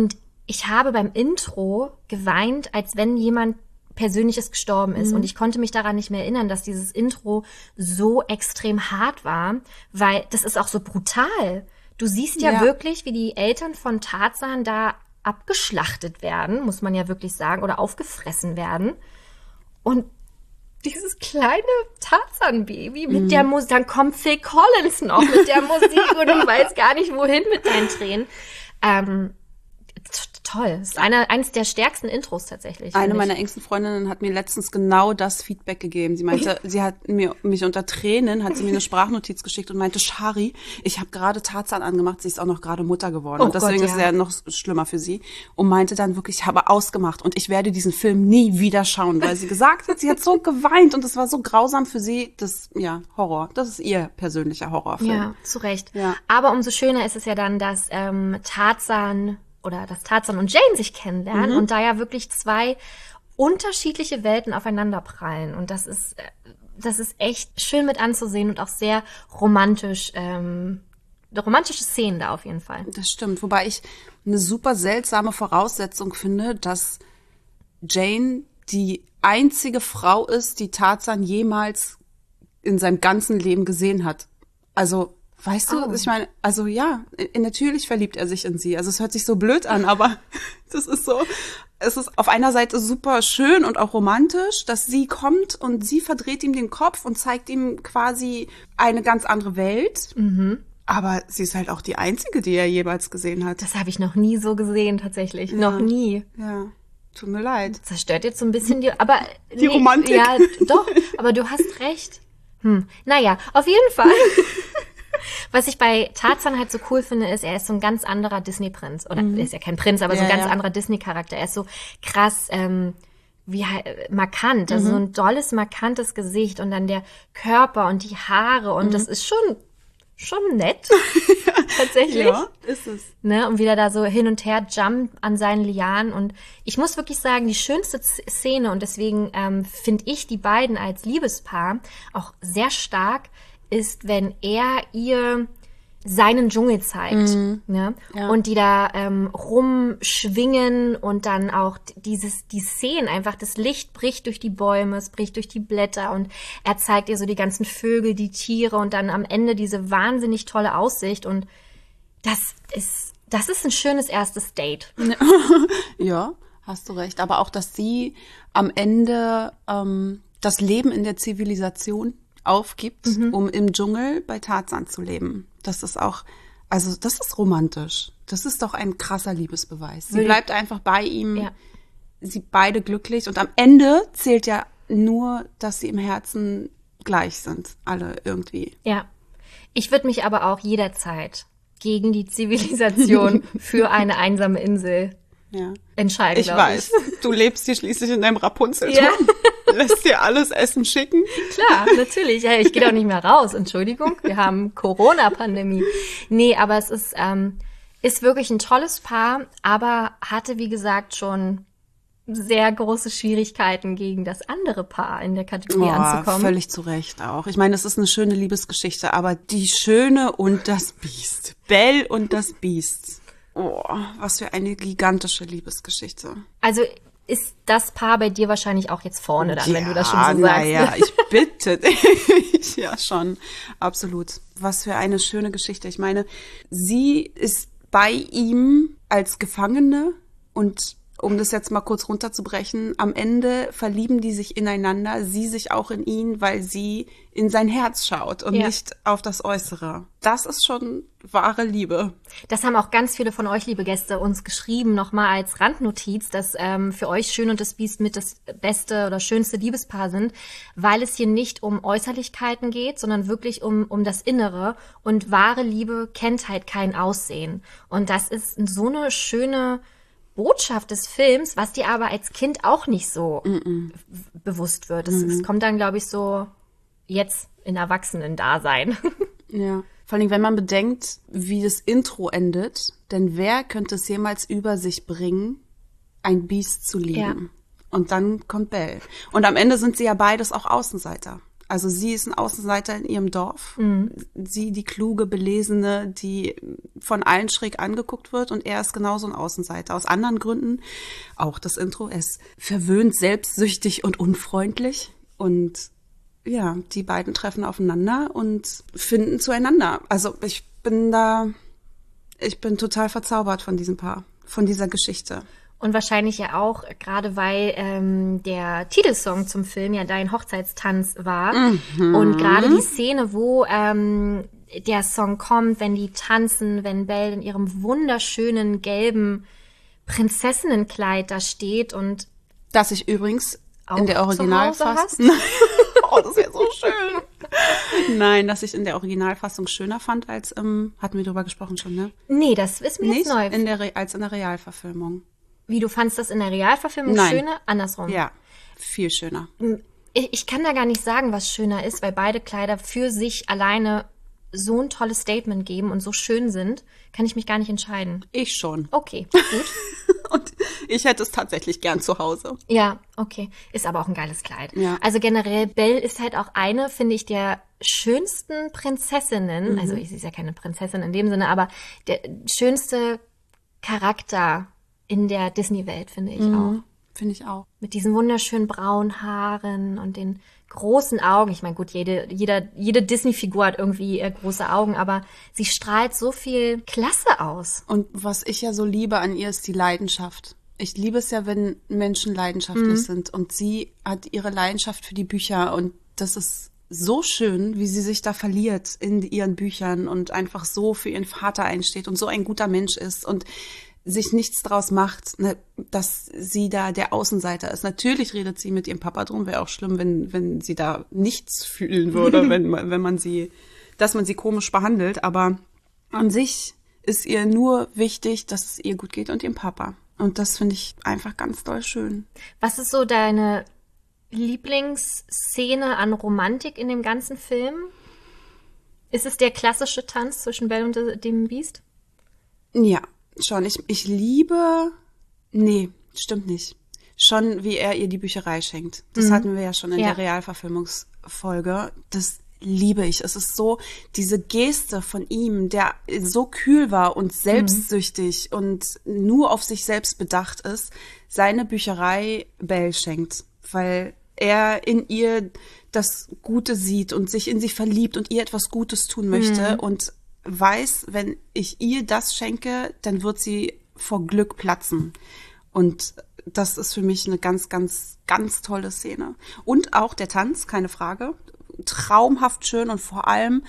ich habe beim Intro geweint, als wenn jemand Persönliches gestorben ist. Mhm. Und ich konnte mich daran nicht mehr erinnern, dass dieses Intro so extrem hart war, weil das ist auch so brutal. Du siehst ja, Ja. wirklich, wie die Eltern von Tarzan da abgeschlachtet werden, muss man ja wirklich sagen, oder aufgefressen werden. Und dieses kleine Tarzan-Baby mit Mhm. der Musik, dann kommt Phil Collins noch mit der Musik und ich weiß gar nicht, wohin mit deinen Tränen. Ähm, t- toll. Das ist eine, eines der stärksten Intros tatsächlich. Eine finde ich. meiner engsten Freundinnen hat mir letztens genau das Feedback gegeben. Sie meinte, sie hat mir mich unter Tränen, hat sie mir eine Sprachnotiz geschickt und meinte, Shari, ich habe gerade Tarzan angemacht, sie ist auch noch gerade Mutter geworden. Oh und deswegen Gott, ist es ja. ja noch schlimmer für sie. Und meinte dann wirklich, ich habe ausgemacht und ich werde diesen Film nie wieder schauen, weil sie gesagt hat, sie hat so geweint und es war so grausam für sie. Das, ja, Horror. Das ist ihr persönlicher Horrorfilm. Ja, zu Recht. Ja. Aber umso schöner ist es ja dann, dass ähm, Tarzan oder dass Tarzan und Jane sich kennenlernen Mhm. und da ja wirklich zwei unterschiedliche Welten aufeinanderprallen. Und das ist, äh, das ist echt schön mit anzusehen und auch sehr romantisch, ähm, romantische Szenen da auf jeden Fall. Das stimmt. Wobei ich eine super seltsame Voraussetzung finde, dass Jane die einzige Frau ist, die Tarzan jemals in seinem ganzen Leben gesehen hat. Also, weißt du, Oh. ich meine, also ja, i- natürlich verliebt er sich in sie. Also es hört sich so blöd an, aber das ist so, es ist auf einer Seite super schön und auch romantisch, dass sie kommt und sie verdreht ihm den Kopf und zeigt ihm quasi eine ganz andere Welt. Mhm. Aber sie ist halt auch die einzige, die er jemals gesehen hat. Das habe ich noch nie so gesehen, tatsächlich. Noch nie. Ja, tut mir leid. Zerstört jetzt so ein bisschen die, aber Die Romantik. Ja, doch, aber du hast recht. Hm. Naja, auf jeden Fall. Was ich bei Tarzan halt so cool finde, ist, er ist so ein ganz anderer Disney-Prinz. Oder er ist ja kein Prinz, aber so ein Ja, ganz ja. anderer Disney-Charakter. Er ist so krass, ähm, wie he- markant, also so ein dolles, markantes Gesicht und dann der Körper und die Haare und das ist schon, schon nett. Tatsächlich. Ja, ist es. Ne, und wieder da so hin und her jumpt an seinen Lianen. Und ich muss wirklich sagen, die schönste Z- Szene, und deswegen ähm, finde ich die beiden als Liebespaar auch sehr stark, ist, wenn er ihr seinen Dschungel zeigt. Ne? Ja. Und die da ähm, rumschwingen und dann auch d- dieses, die Szenen einfach, das Licht bricht durch die Bäume, es bricht durch die Blätter und er zeigt ihr so die ganzen Vögel, die Tiere und dann am Ende diese wahnsinnig tolle Aussicht und das ist, das ist ein schönes erstes Date. Ja, hast du recht. Aber auch, dass sie am Ende ähm, das Leben in der Zivilisation aufgibt, um im Dschungel bei Tarzan zu leben. Das ist auch, also das ist romantisch. Das ist doch ein krasser Liebesbeweis. Sie Will- bleibt einfach bei ihm, Ja. sie beide glücklich. Und am Ende zählt ja nur, dass sie im Herzen gleich sind, alle irgendwie. Ja. Ich würde mich aber auch jederzeit gegen die Zivilisation für eine einsame Insel Ja. entscheiden, Ich glaub weiß, du lebst hier schließlich in deinem Rapunzel. Ja. Lässt dir alles Essen schicken. Klar, natürlich. Ja, ich gehe doch nicht mehr raus. Entschuldigung, wir haben Corona-Pandemie. Nee, aber es ist, ähm, ist wirklich ein tolles Paar, aber hatte, wie gesagt, schon sehr große Schwierigkeiten, gegen das andere Paar in der Kategorie anzukommen. Völlig zu Recht auch. Ich meine, es ist eine schöne Liebesgeschichte, aber die Schöne und das Biest. Belle und das Biest. Oh, was für eine gigantische Liebesgeschichte. Also ist das Paar bei dir wahrscheinlich auch jetzt vorne dann, wenn du das schon so sagst. Naja, ich bitte dich. Ja, schon. Absolut. Was für eine schöne Geschichte. Ich meine, sie ist bei ihm als Gefangene und um das jetzt mal kurz runterzubrechen, am Ende verlieben die sich ineinander, sie sich auch in ihn, weil sie in sein Herz schaut und Ja. nicht auf das Äußere. Das ist schon wahre Liebe. Das haben auch ganz viele von euch, liebe Gäste, uns geschrieben, nochmal als Randnotiz, dass ähm, für euch Schön und das Biest mit das beste oder schönste Liebespaar sind, weil es hier nicht um Äußerlichkeiten geht, sondern wirklich um, um das Innere. Und wahre Liebe kennt halt kein Aussehen. Und das ist so eine schöne Botschaft des Films, was dir aber als Kind auch nicht so w- bewusst wird. Es, es kommt dann, glaube ich, so jetzt in Erwachsenen-Dasein. Ja. Vor allem, wenn man bedenkt, wie das Intro endet, denn wer könnte es jemals über sich bringen, ein Biest zu lieben? Ja. Und dann kommt Belle. Und am Ende sind sie ja beides auch Außenseiter. Also sie ist ein Außenseiter in ihrem Dorf. Mhm. Sie, die kluge, belesene, die von allen schräg angeguckt wird. Und er ist genauso ein Außenseiter. Aus anderen Gründen, auch das Intro, er ist verwöhnt, selbstsüchtig und unfreundlich. Und ja, die beiden treffen aufeinander und finden zueinander. Also ich bin da, ich bin total verzaubert von diesem Paar, von dieser Geschichte. Und wahrscheinlich ja auch, gerade weil ähm, der Titelsong zum Film ja Dein Hochzeitstanz war. Mhm. Und gerade die Szene, wo ähm, der Song kommt, wenn die tanzen, wenn Belle in ihrem wunderschönen gelben Prinzessinnenkleid da steht und das ich übrigens in der Originalfassung oh, das wäre so schön. Nein, dass ich in der Originalfassung schöner fand als ähm, hatten wir drüber gesprochen schon, ne? Nee, das ist mir Nicht jetzt neu. In der Re- als in der Realverfilmung. Wie, du fandst das in der Realverfilmung Nein. schöner? Andersrum. Ja, viel schöner. Ich, ich kann da gar nicht sagen, was schöner ist, weil beide Kleider für sich alleine so ein tolles Statement geben und so schön sind, kann ich mich gar nicht entscheiden. Ich schon. Okay, gut. Und ich hätte es tatsächlich gern zu Hause. Ja, okay. Ist aber auch ein geiles Kleid. Ja. Also generell, Belle ist halt auch eine, finde ich, der schönsten Prinzessinnen. Mhm. Also sie ist ja keine Prinzessin in dem Sinne, aber der schönste Charakter in der Disney-Welt, finde ich mhm. auch. Finde ich auch. Mit diesen wunderschönen braunen Haaren und den großen Augen. Ich meine, gut, jede, jeder, jede Disney-Figur hat irgendwie äh, große Augen, aber sie strahlt so viel Klasse aus. Und was ich ja so liebe an ihr, ist die Leidenschaft. Ich liebe es ja, wenn Menschen leidenschaftlich mhm. sind. Und sie hat ihre Leidenschaft für die Bücher. Und das ist so schön, wie sie sich da verliert in ihren Büchern und einfach so für ihren Vater einsteht und so ein guter Mensch ist und sich nichts draus macht, ne, dass sie da der Außenseiter ist. Natürlich redet sie mit ihrem Papa drum, wäre auch schlimm, wenn wenn sie da nichts fühlen würde, wenn wenn man sie, dass man sie komisch behandelt. Aber an sich ist ihr nur wichtig, dass es ihr gut geht und ihrem Papa. Und das finde ich einfach ganz doll schön. Was ist so deine Lieblingsszene an Romantik in dem ganzen Film? Ist es der klassische Tanz zwischen Belle und dem Biest? Ja. Schon, ich, ich liebe, nee, stimmt nicht. Schon, wie er ihr die Bücherei schenkt. Das mhm. hatten wir ja schon in ja. der Realverfilmungsfolge. Das liebe ich. Es ist so, diese Geste von ihm, der so kühl war und selbstsüchtig mhm. und nur auf sich selbst bedacht ist, seine Bücherei Belle schenkt. Weil er in ihr das Gute sieht und sich in sie verliebt und ihr etwas Gutes tun möchte mhm. und weiß, wenn ich ihr das schenke, dann wird sie vor Glück platzen. Und das ist für mich eine ganz, ganz, ganz tolle Szene. Und auch der Tanz, keine Frage. Traumhaft schön und vor allem,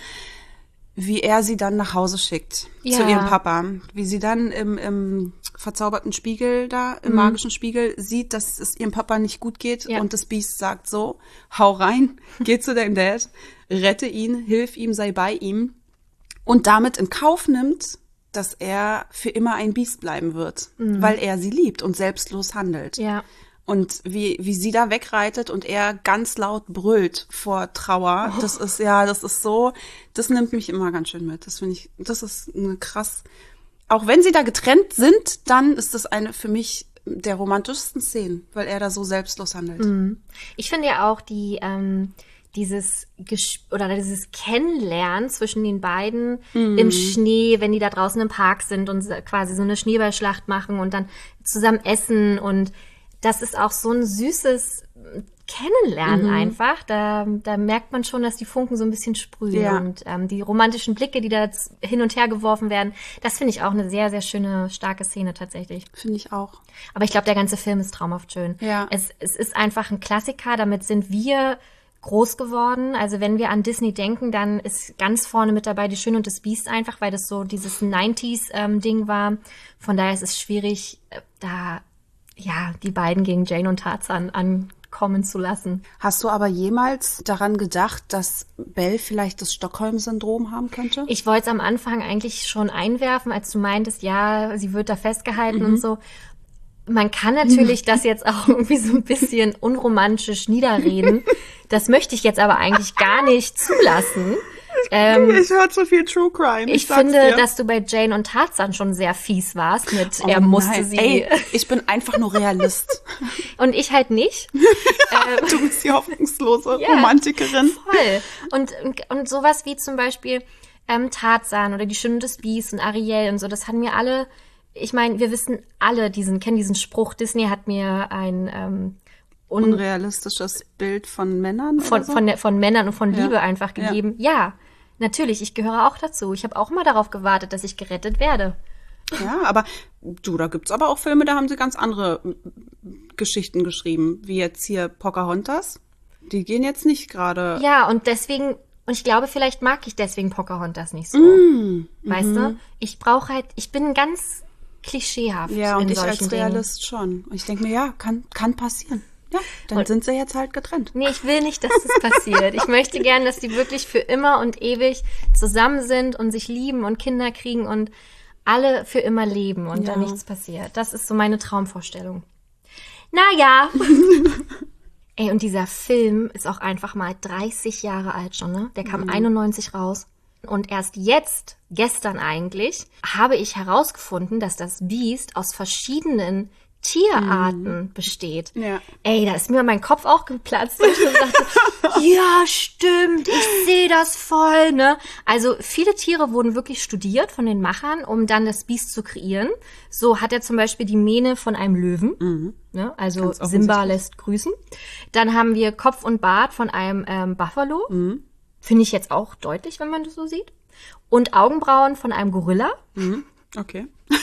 wie er sie dann nach Hause schickt ja. zu ihrem Papa. Wie sie dann im, im verzauberten Spiegel da, im mhm. magischen Spiegel sieht, dass es ihrem Papa nicht gut geht ja. und das Biest sagt so, hau rein, geh zu deinem Dad, rette ihn, hilf ihm, sei bei ihm. Und damit in Kauf nimmt, dass er für immer ein Biest bleiben wird, mhm. weil er sie liebt und selbstlos handelt. Ja. Und wie wie sie da wegreitet und er ganz laut brüllt vor Trauer, oh. das ist ja, das ist so, das nimmt mich immer ganz schön mit. Das finde ich, das ist eine krass. Auch wenn sie da getrennt sind, dann ist das eine für mich der romantischsten Szenen, weil er da so selbstlos handelt. Mhm. Ich finde ja auch die ähm dieses Gesp- oder dieses Kennenlernen zwischen den beiden mm. im Schnee, wenn die da draußen im Park sind und quasi so eine Schneeballschlacht machen und dann zusammen essen und das ist auch so ein süßes Kennenlernen mm. einfach. Da, da merkt man schon, dass die Funken so ein bisschen sprühen ja. und ähm, die romantischen Blicke, die da jetzt hin und her geworfen werden, das finde ich auch eine sehr, sehr schöne, starke Szene tatsächlich. Finde ich auch. Aber ich glaube, der ganze Film ist traumhaft schön. Ja. Es, es ist einfach ein Klassiker, damit sind wir groß geworden. Also wenn wir an Disney denken, dann ist ganz vorne mit dabei Die Schöne und das Biest einfach, weil das so dieses neunziger-Ding ähm, war. Von daher ist es schwierig, äh, da ja die beiden gegen Jane und Tarzan ankommen zu lassen. Hast du aber jemals daran gedacht, dass Belle vielleicht das Stockholm-Syndrom haben könnte? Ich wollte es am Anfang eigentlich schon einwerfen, als du meintest, ja, sie wird da festgehalten mhm. und so. Man kann natürlich das jetzt auch irgendwie so ein bisschen unromantisch niederreden. Das möchte ich jetzt aber eigentlich gar nicht zulassen. Ähm, ich höre zu viel True Crime. ich Ich sag's finde, dir. dass du bei Jane und Tarzan schon sehr fies warst mit, Oh er musste nein. sie. Ey, ich bin einfach nur Realist. Und ich halt nicht. Du bist die hoffnungslose Ja. Romantikerin. Voll. Und, und, und sowas wie zum Beispiel ähm, Tarzan oder die Schöne des Biest und Ariel und so, das haben mir alle, ich meine, wir wissen alle diesen, kennen diesen Spruch, Disney hat mir ein ähm, un Unrealistisches Bild von Männern von, oder so? von, der, von Männern und von Ja. Liebe einfach gegeben. Ja. Natürlich, ich gehöre auch dazu. Ich habe auch immer darauf gewartet, dass ich gerettet werde. Ja, aber du, da gibt's aber auch Filme, da haben sie ganz andere m, Geschichten geschrieben, wie jetzt hier Pocahontas. Die gehen jetzt nicht gerade. Ja, und deswegen, und ich glaube, vielleicht mag ich deswegen Pocahontas nicht so. Mm, Weißt du? Ich brauche halt, ich bin ganz klischeehaft Ja, und in ich solchen als Dingen. Realist schon. Und ich denke mir, ja, kann, kann passieren. Ja, dann Und- sind sie jetzt halt getrennt. Nee, ich will nicht, dass das passiert. Ich möchte gern, dass die wirklich für immer und ewig zusammen sind und sich lieben und Kinder kriegen und alle für immer leben und Ja. da nichts passiert. Das ist so meine Traumvorstellung. Naja. Ey, und dieser Film ist auch einfach mal dreißig Jahre alt schon, ne? Der kam einundneunzig raus. Und erst jetzt, gestern eigentlich, habe ich herausgefunden, dass das Biest aus verschiedenen Tierarten besteht. Ja. Ey, da ist mir mein Kopf auch geplatzt, weil ich so dachte, ja, stimmt, ich sehe das voll, ne? Also viele Tiere wurden wirklich studiert von den Machern, um dann das Biest zu kreieren. So hat er zum Beispiel die Mähne von einem Löwen, ne? Also Ganz Simba offensichtlich. lässt grüßen. Dann haben wir Kopf und Bart von einem ähm, Buffalo. Finde ich jetzt auch deutlich, wenn man das so sieht. Und Augenbrauen von einem Gorilla. Okay.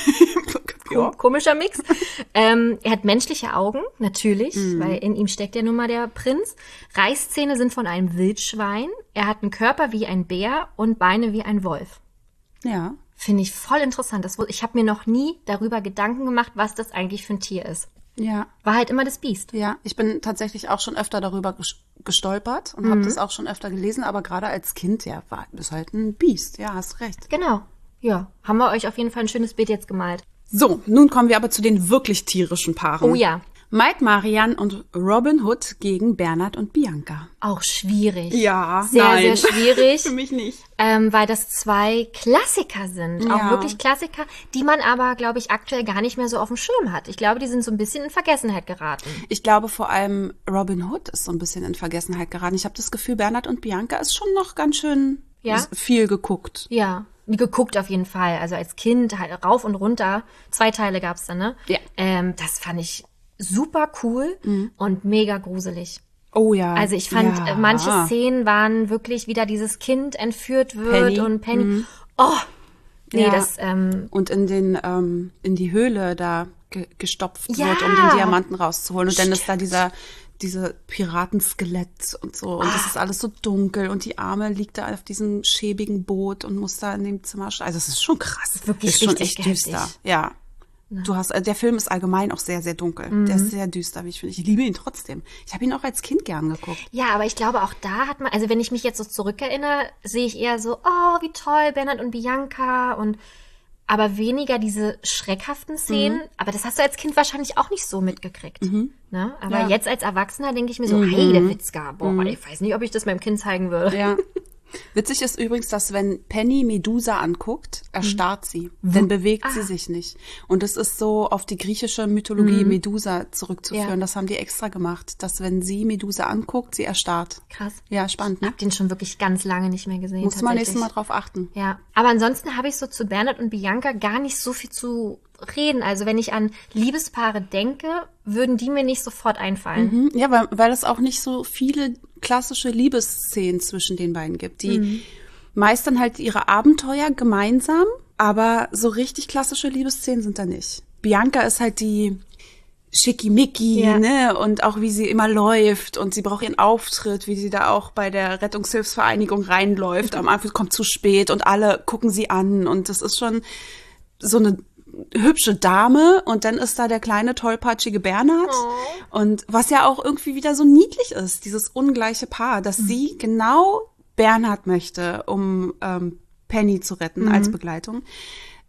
Ko- Komischer Mix. ähm, er hat menschliche Augen, natürlich, weil in ihm steckt ja nun mal der Prinz. Reißzähne sind von einem Wildschwein. Er hat einen Körper wie ein Bär und Beine wie ein Wolf. Ja. Finde ich voll interessant. Das, wu- ich habe mir noch nie darüber Gedanken gemacht, was das eigentlich für ein Tier ist. Ja. War halt immer das Biest. Ja, ich bin tatsächlich auch schon öfter darüber ges- gestolpert und habe das auch schon öfter gelesen, aber gerade als Kind, ja, war das halt ein Biest. Ja, hast recht. Genau. Ja, haben wir euch auf jeden Fall ein schönes Bild jetzt gemalt. So, nun kommen wir aber zu den wirklich tierischen Paaren. Oh ja. Mike Marian und Robin Hood gegen Bernhard und Bianca. Auch schwierig. Ja, Sehr, nein. sehr schwierig. Für mich nicht. Ähm, weil das zwei Klassiker sind. Auch Ja. wirklich Klassiker, die man aber, glaube ich, aktuell gar nicht mehr so auf dem Schirm hat. Ich glaube, die sind so ein bisschen in Vergessenheit geraten. Ich glaube vor allem Robin Hood ist so ein bisschen in Vergessenheit geraten. Ich habe das Gefühl, Bernhard und Bianca ist schon noch ganz schön Ja? viel geguckt. Ja, geguckt auf jeden Fall. Also als Kind halt rauf und runter. Zwei Teile gab's dann, ne? Ja. Ähm, das fand ich super cool und mega gruselig. Oh ja. Also ich fand, ja. äh, manche Szenen waren wirklich wieder dieses Kind entführt wird Penny. und Penny. Oh, nee, Ja. das, ähm, Und in den ähm, in die Höhle da ge gestopft Ja. wird, um den Diamanten rauszuholen. Und dann ist da dieser diese Piratenskelett und so. Und Ah. das ist alles so dunkel. Und die Arme liegt da auf diesem schäbigen Boot und muss da in dem Zimmer sch- Also es ist schon krass. Wirklich ist schon richtig echt düster. heftig. Ja. Du hast, äh, der Film ist allgemein auch sehr, sehr dunkel. Mhm. Der ist sehr düster, wie ich finde. Ich liebe ihn trotzdem. Ich habe ihn auch als Kind gern geguckt. ja, aber ich glaube, auch da hat man, also wenn ich mich jetzt so zurückerinnere, sehe ich eher so, oh, wie toll, Bernhard und Bianca und aber weniger diese schreckhaften Szenen. Aber das hast du als Kind wahrscheinlich auch nicht so mitgekriegt. Ne? Aber Ja. jetzt als Erwachsener denke ich mir so, hey, der Witzka, boah, ich weiß nicht, ob ich das meinem Kind zeigen würde. Ja. Witzig ist übrigens, dass wenn Penny Medusa anguckt, Mhm. erstarrt sie. Dann bewegt Ah. sie sich nicht. Und es ist so auf die griechische Mythologie Medusa zurückzuführen. Mhm. Ja. Das haben die extra gemacht, dass wenn sie Medusa anguckt, sie erstarrt. Krass. Ja, spannend, ne? Hab den schon wirklich ganz lange nicht mehr gesehen. Muss man nächstes Mal tatsächlich. drauf achten. Ja, aber ansonsten habe ich so zu Bernhard und Bianca gar nicht so viel zu reden. Also wenn ich an Liebespaare denke, würden die mir nicht sofort einfallen. Mhm. Ja, weil, weil es auch nicht so viele klassische Liebesszenen zwischen den beiden gibt. Die Mhm. meistern halt ihre Abenteuer gemeinsam, aber so richtig klassische Liebesszenen sind da nicht. Bianca ist halt die Schickimicki, Ja. ne? Und auch wie sie immer läuft und sie braucht ihren Auftritt, wie sie da auch bei der Rettungshilfsvereinigung reinläuft. Am Anfang kommt zu spät und alle gucken sie an und das ist schon so eine hübsche Dame und dann ist da der kleine tollpatschige Bernhard und was ja auch irgendwie wieder so niedlich ist, dieses ungleiche Paar, dass sie genau Bernhard möchte, um ähm, Penny zu retten als Begleitung.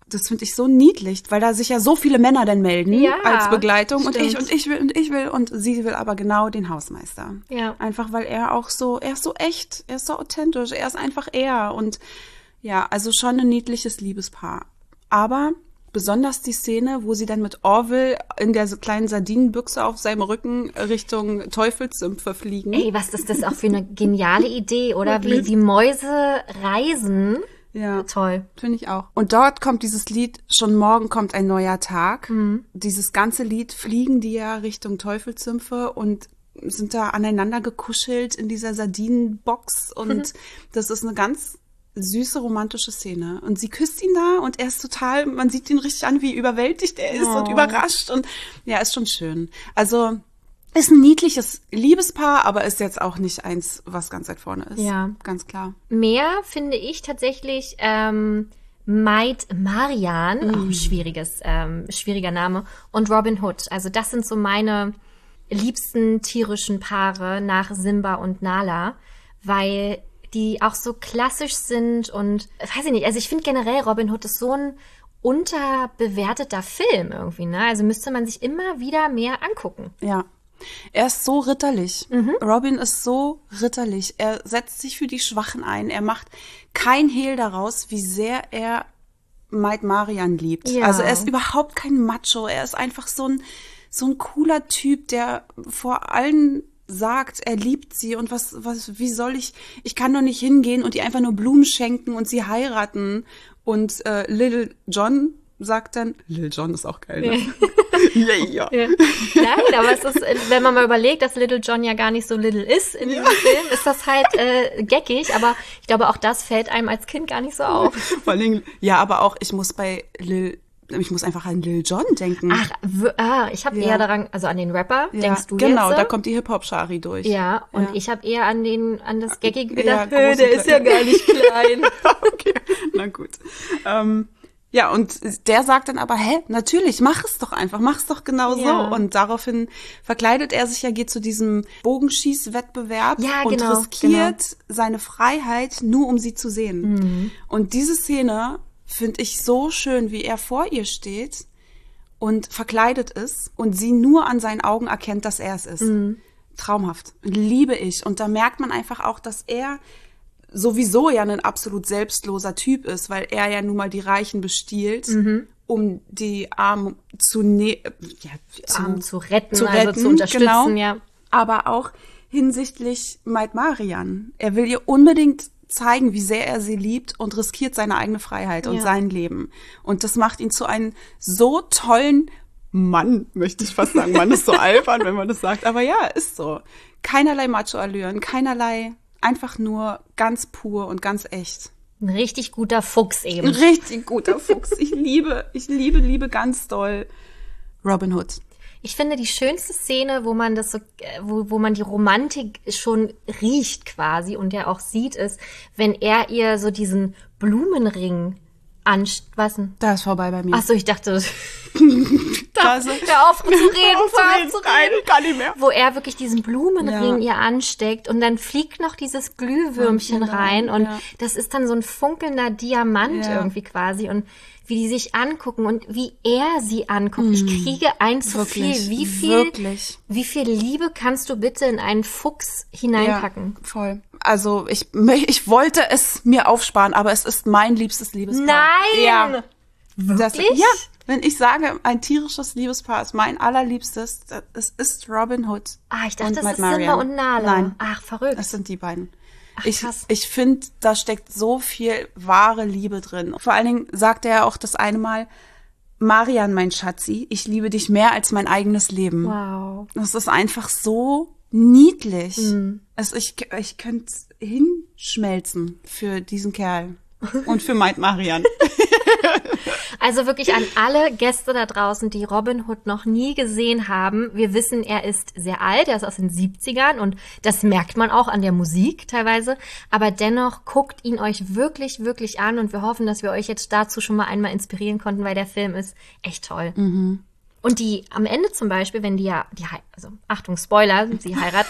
Das finde ich so niedlich, weil da sich ja so viele Männer dann melden Ja, als Begleitung und stimmt. ich und ich will und ich will und sie will aber genau den Hausmeister. Ja. Einfach weil er auch so, er ist so echt, er ist so authentisch, er ist einfach er und ja, also schon ein niedliches Liebespaar. Aber besonders die Szene, wo sie dann mit Orville in der so kleinen Sardinenbüchse auf seinem Rücken Richtung Teufelssümpfe fliegen. Ey, was ist das auch für eine geniale Idee, oder? Wie Wirklich? die Mäuse reisen. Ja. Toll. Finde ich auch. Und dort kommt dieses Lied, schon morgen kommt ein neuer Tag. Mhm. Dieses ganze Lied fliegen die ja Richtung Teufelssümpfe und sind da aneinander gekuschelt in dieser Sardinenbox. Und Mhm. das ist eine ganz süße, romantische Szene. Und sie küsst ihn da und er ist total, man sieht ihn richtig an, wie überwältigt er ist Oh. und überrascht. Und ja, ist schon schön. Also ist ein niedliches Liebespaar, aber ist jetzt auch nicht eins, was ganz weit vorne ist. Ja. Ganz klar. Mehr finde ich tatsächlich ähm, Maid Marian, auch ein schwieriges, ähm, schwieriger Name, und Robin Hood. Also das sind so meine liebsten tierischen Paare nach Simba und Nala, weil die auch so klassisch sind und weiß ich nicht, also ich finde generell Robin Hood ist so ein unterbewerteter Film irgendwie, ne? Also müsste man sich immer wieder mehr angucken. Ja. Er ist so ritterlich. Robin ist so ritterlich. Er setzt sich für die Schwachen ein. Er macht kein Hehl daraus, wie sehr er Maid Marian liebt. Ja. Also er ist überhaupt kein Macho. Er ist einfach so ein, so ein cooler Typ, der vor allen sagt, er liebt sie und was, was, wie soll ich, ich kann doch nicht hingehen und ihr einfach nur Blumen schenken und sie heiraten. Und äh, Little John sagt dann, Little John ist auch geil, ne? Ja, ja. Ja. Nein, aber es ist, wenn man mal überlegt, dass Little John ja gar nicht so little ist in diesem Film, ist das halt äh, geckig, aber ich glaube, auch das fällt einem als Kind gar nicht so auf. Vor allem, ja, aber auch, ich muss bei Lil, ich muss einfach an Lil Jon denken. Ach, w- ah, ich habe Ja. eher daran, also an den Rapper, ja, denkst du genau, jetzt? da kommt die Hip-Hop-Schari durch. Ja, und Ja. ich habe eher an den an das Geckige Ja, gedacht, groß der und ist ja klein. gar nicht klein. Okay, na gut. Ähm, ja, und der sagt dann aber, hä, natürlich, mach es doch einfach, mach es doch genau Ja. so. Und daraufhin verkleidet er sich ja, geht zu diesem Bogenschießwettbewerb Ja, und genau, riskiert seine Freiheit, nur um sie zu sehen. Mhm. Und diese Szene finde ich so schön, wie er vor ihr steht und verkleidet ist und sie nur an seinen Augen erkennt, dass er es ist. Mhm. Traumhaft. Liebe ich. Und da merkt man einfach auch, dass er sowieso ja ein absolut selbstloser Typ ist, weil er ja nun mal die Reichen bestiehlt, Mhm. um die Armen zu, ne ja, zu, Um zu retten, zu also retten, zu unterstützen, genau. ja. Aber auch hinsichtlich Maid Marian. Er will ihr unbedingt zeigen, wie sehr er sie liebt und riskiert seine eigene Freiheit und Ja. sein Leben. Und das macht ihn zu einem so tollen Mann, möchte ich fast sagen. Mann ist so albern, wenn man das sagt. Aber ja, ist so. Keinerlei Macho-Allüren, keinerlei, einfach nur ganz pur und ganz echt. Ein richtig guter Fuchs Ein eben. richtig guter Fuchs. Ich liebe, ich liebe, liebe ganz doll Robin Hood. Ich finde die schönste Szene, wo man das so, äh, wo, wo man die Romantik schon riecht quasi und ja auch sieht, ist, wenn er ihr so diesen Blumenring anst... Was denn? Da ist vorbei bei mir. Ach so, ich dachte, da ist hör auf zu reden, Hör auf zu hör reden. auf zu Nein, reden. kann nicht mehr. Wo er wirklich diesen Blumenring Ja. ihr ansteckt und dann fliegt noch dieses Glühwürmchen Genau, rein und ja. das ist dann so ein funkelnder Diamant Ja. irgendwie quasi und wie die sich angucken und wie er sie anguckt. Ich kriege ein zu Wirklich, viel. Wie viel, wirklich. wie viel Liebe kannst du bitte in einen Fuchs hineinpacken? Ja, voll. Also ich, ich wollte es mir aufsparen, aber es ist mein liebstes Liebespaar. Nein! Ja. Das, Wirklich? ja, wenn ich sage, ein tierisches Liebespaar ist mein allerliebstes, das- es ist Robin Hood. Ah, ich dachte, und das Maid ist Simba Marian. und Nala. Nein, Ach, verrückt. das sind die beiden. Ach, ich krass. ich finde, da steckt so viel wahre Liebe drin. Vor allen Dingen sagt er ja auch das eine Mal, Marian, mein Schatzi, ich liebe dich mehr als mein eigenes Leben. Wow. Das ist einfach so niedlich. Mhm. Also ich, ich könnte hinschmelzen für diesen Kerl und für Maid Marian. Also wirklich an alle Gäste da draußen, die Robin Hood noch nie gesehen haben. Wir wissen, er ist sehr alt, er ist aus den siebzigern und das merkt man auch an der Musik teilweise. Aber dennoch guckt ihn euch wirklich, wirklich an und wir hoffen, dass wir euch jetzt dazu schon mal einmal inspirieren konnten, weil der Film ist echt toll. Mhm. Und die am Ende zum Beispiel, wenn die ja, die, hei- also Achtung, Spoiler, sie heiraten.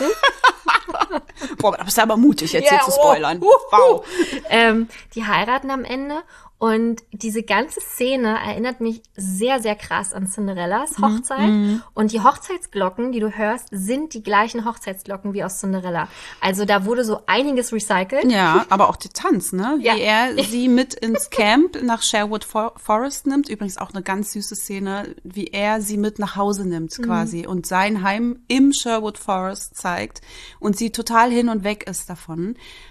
Boah, das ist aber mutig, jetzt Ja, hier zu oh, spoilern. huhu. Wow. ähm, die heiraten am Ende Und diese ganze Szene erinnert mich sehr, sehr krass an Cinderellas Hochzeit. Mhm. Und die Hochzeitsglocken, die du hörst, sind die gleichen Hochzeitsglocken wie aus Cinderella. Also da wurde so einiges recycelt. Ja, aber auch der Tanz, ne? Wie Ja. er sie mit ins Camp nach Sherwood For- Forest nimmt. Übrigens auch eine ganz süße Szene, wie er sie mit nach Hause nimmt quasi mhm. und sein Heim im Sherwood Forest zeigt und sie total hin und weg ist davon.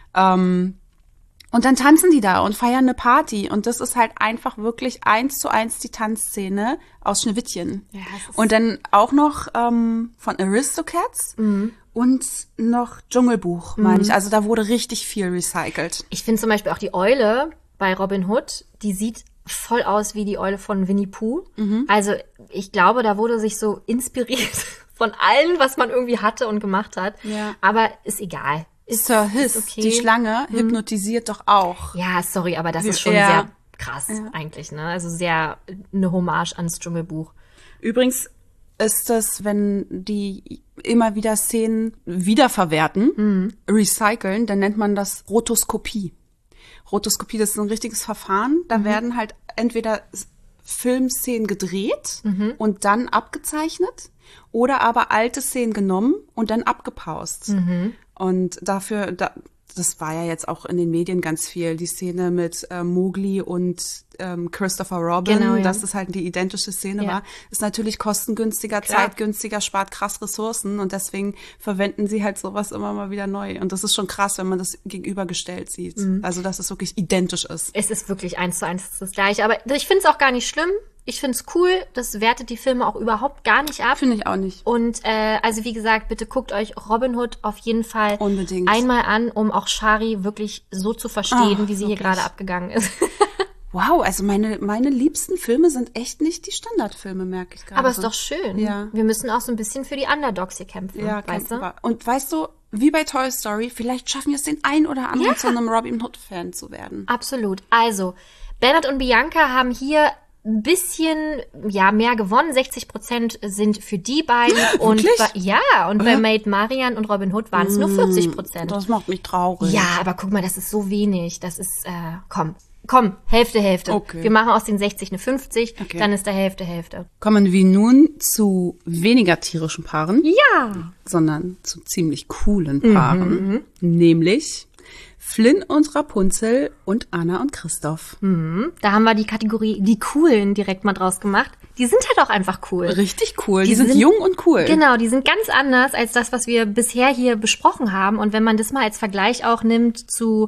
Ähm, Und dann tanzen die da und feiern eine Party. Und das ist halt einfach wirklich eins zu eins die Tanzszene aus Schneewittchen. Ja, das ist und dann auch noch ähm, von Aristocats Mhm. und noch Dschungelbuch, meine ich. Also da wurde richtig viel recycelt. Ich finde zum Beispiel auch die Eule bei Robin Hood, die sieht voll aus wie die Eule von Winnie Pooh. Mhm. Also ich glaube, da wurde sich so inspiriert von allem, was man irgendwie hatte und gemacht hat. Ja. Aber ist egal. Ist, Sir Hiss, ist okay. die Schlange, hypnotisiert doch auch. Ja, sorry, aber das Wie- ist schon ja. sehr krass eigentlich, ne? Also sehr eine Hommage ans Dschungelbuch. Übrigens ist das, wenn die immer wieder Szenen wiederverwerten, Mhm. recyceln, dann nennt man das Rotoskopie. Rotoskopie, das ist ein richtiges Verfahren. Da Mhm. werden halt entweder S- Filmszenen gedreht Mhm. und dann abgezeichnet oder aber alte Szenen genommen und dann abgepaust. Mhm. Und dafür, da, das war ja jetzt auch in den Medien ganz viel, die Szene mit äh, Mowgli und ähm, Christopher Robin, Genau, ja. dass es halt die identische Szene Ja. war, ist natürlich kostengünstiger, Klar. zeitgünstiger, spart krass Ressourcen und deswegen verwenden sie halt sowas immer mal wieder neu. Und das ist schon krass, wenn man das gegenübergestellt sieht. Mhm. Also, dass es wirklich identisch ist. Es ist wirklich eins zu eins das Gleiche. Aber ich finde es auch gar nicht schlimm. Ich finde es cool. Das wertet die Filme auch überhaupt gar nicht ab. Finde ich auch nicht. Und äh, also wie gesagt, bitte guckt euch Robin Hood auf jeden Fall Unbedingt. einmal an, um auch Shari wirklich so zu verstehen, Ah, wie sie hier wirklich. gerade abgegangen ist. Wow, also meine, meine liebsten Filme sind echt nicht die Standardfilme, merke ich gerade. Aber ist doch schön. Ja. Wir müssen auch so ein bisschen für die Underdogs hier kämpfen, Ja, weißt kämpfen du? wir. Und weißt du, wie bei Toy Story, vielleicht schaffen wir es den ein oder anderen zu einem Robin Hood-Fan zu werden. Absolut. Also, Bernhard und Bianca haben hier ein bisschen, ja, mehr gewonnen. sechzig Prozent sind für die beiden. und Wirklich? bei, Ja, und bei Ja. Maid Marian und Robin Hood waren es nur vierzig Prozent. Das macht mich traurig. Ja, aber guck mal, das ist so wenig. Das ist, äh, komm, komm, Hälfte, Hälfte. Okay. Wir machen aus den sechzig eine fünfzig, Okay. dann ist da Hälfte, Hälfte. Kommen wir nun zu weniger tierischen Paaren, Ja. sondern zu ziemlich coolen Paaren. Nämlich Flynn und Rapunzel und Anna und Christoph. Da haben wir die Kategorie die Coolen direkt mal draus gemacht. Die sind halt auch einfach cool. Richtig cool. Die, Die sind, sind- jung und cool. Genau, die sind ganz anders als das, was wir bisher hier besprochen haben. Und wenn man das mal als Vergleich auch nimmt zu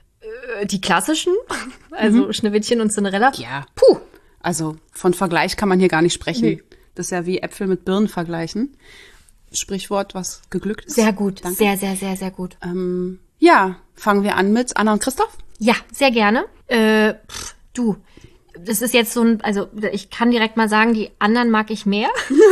äh, die klassischen, also Schneewittchen und Cinderella. Ja. Puh. Also von Vergleich kann man hier gar nicht sprechen. Nee. Das ist ja wie Äpfel mit Birnen vergleichen. Sprichwort, was geglückt ist. Sehr gut. Danke. Sehr, sehr, sehr, sehr gut. Ähm, ja, fangen wir an mit Anna und Christoph. Ja, sehr gerne. Äh, pff, du, das ist jetzt so ein, also ich kann direkt mal sagen, die anderen mag ich mehr.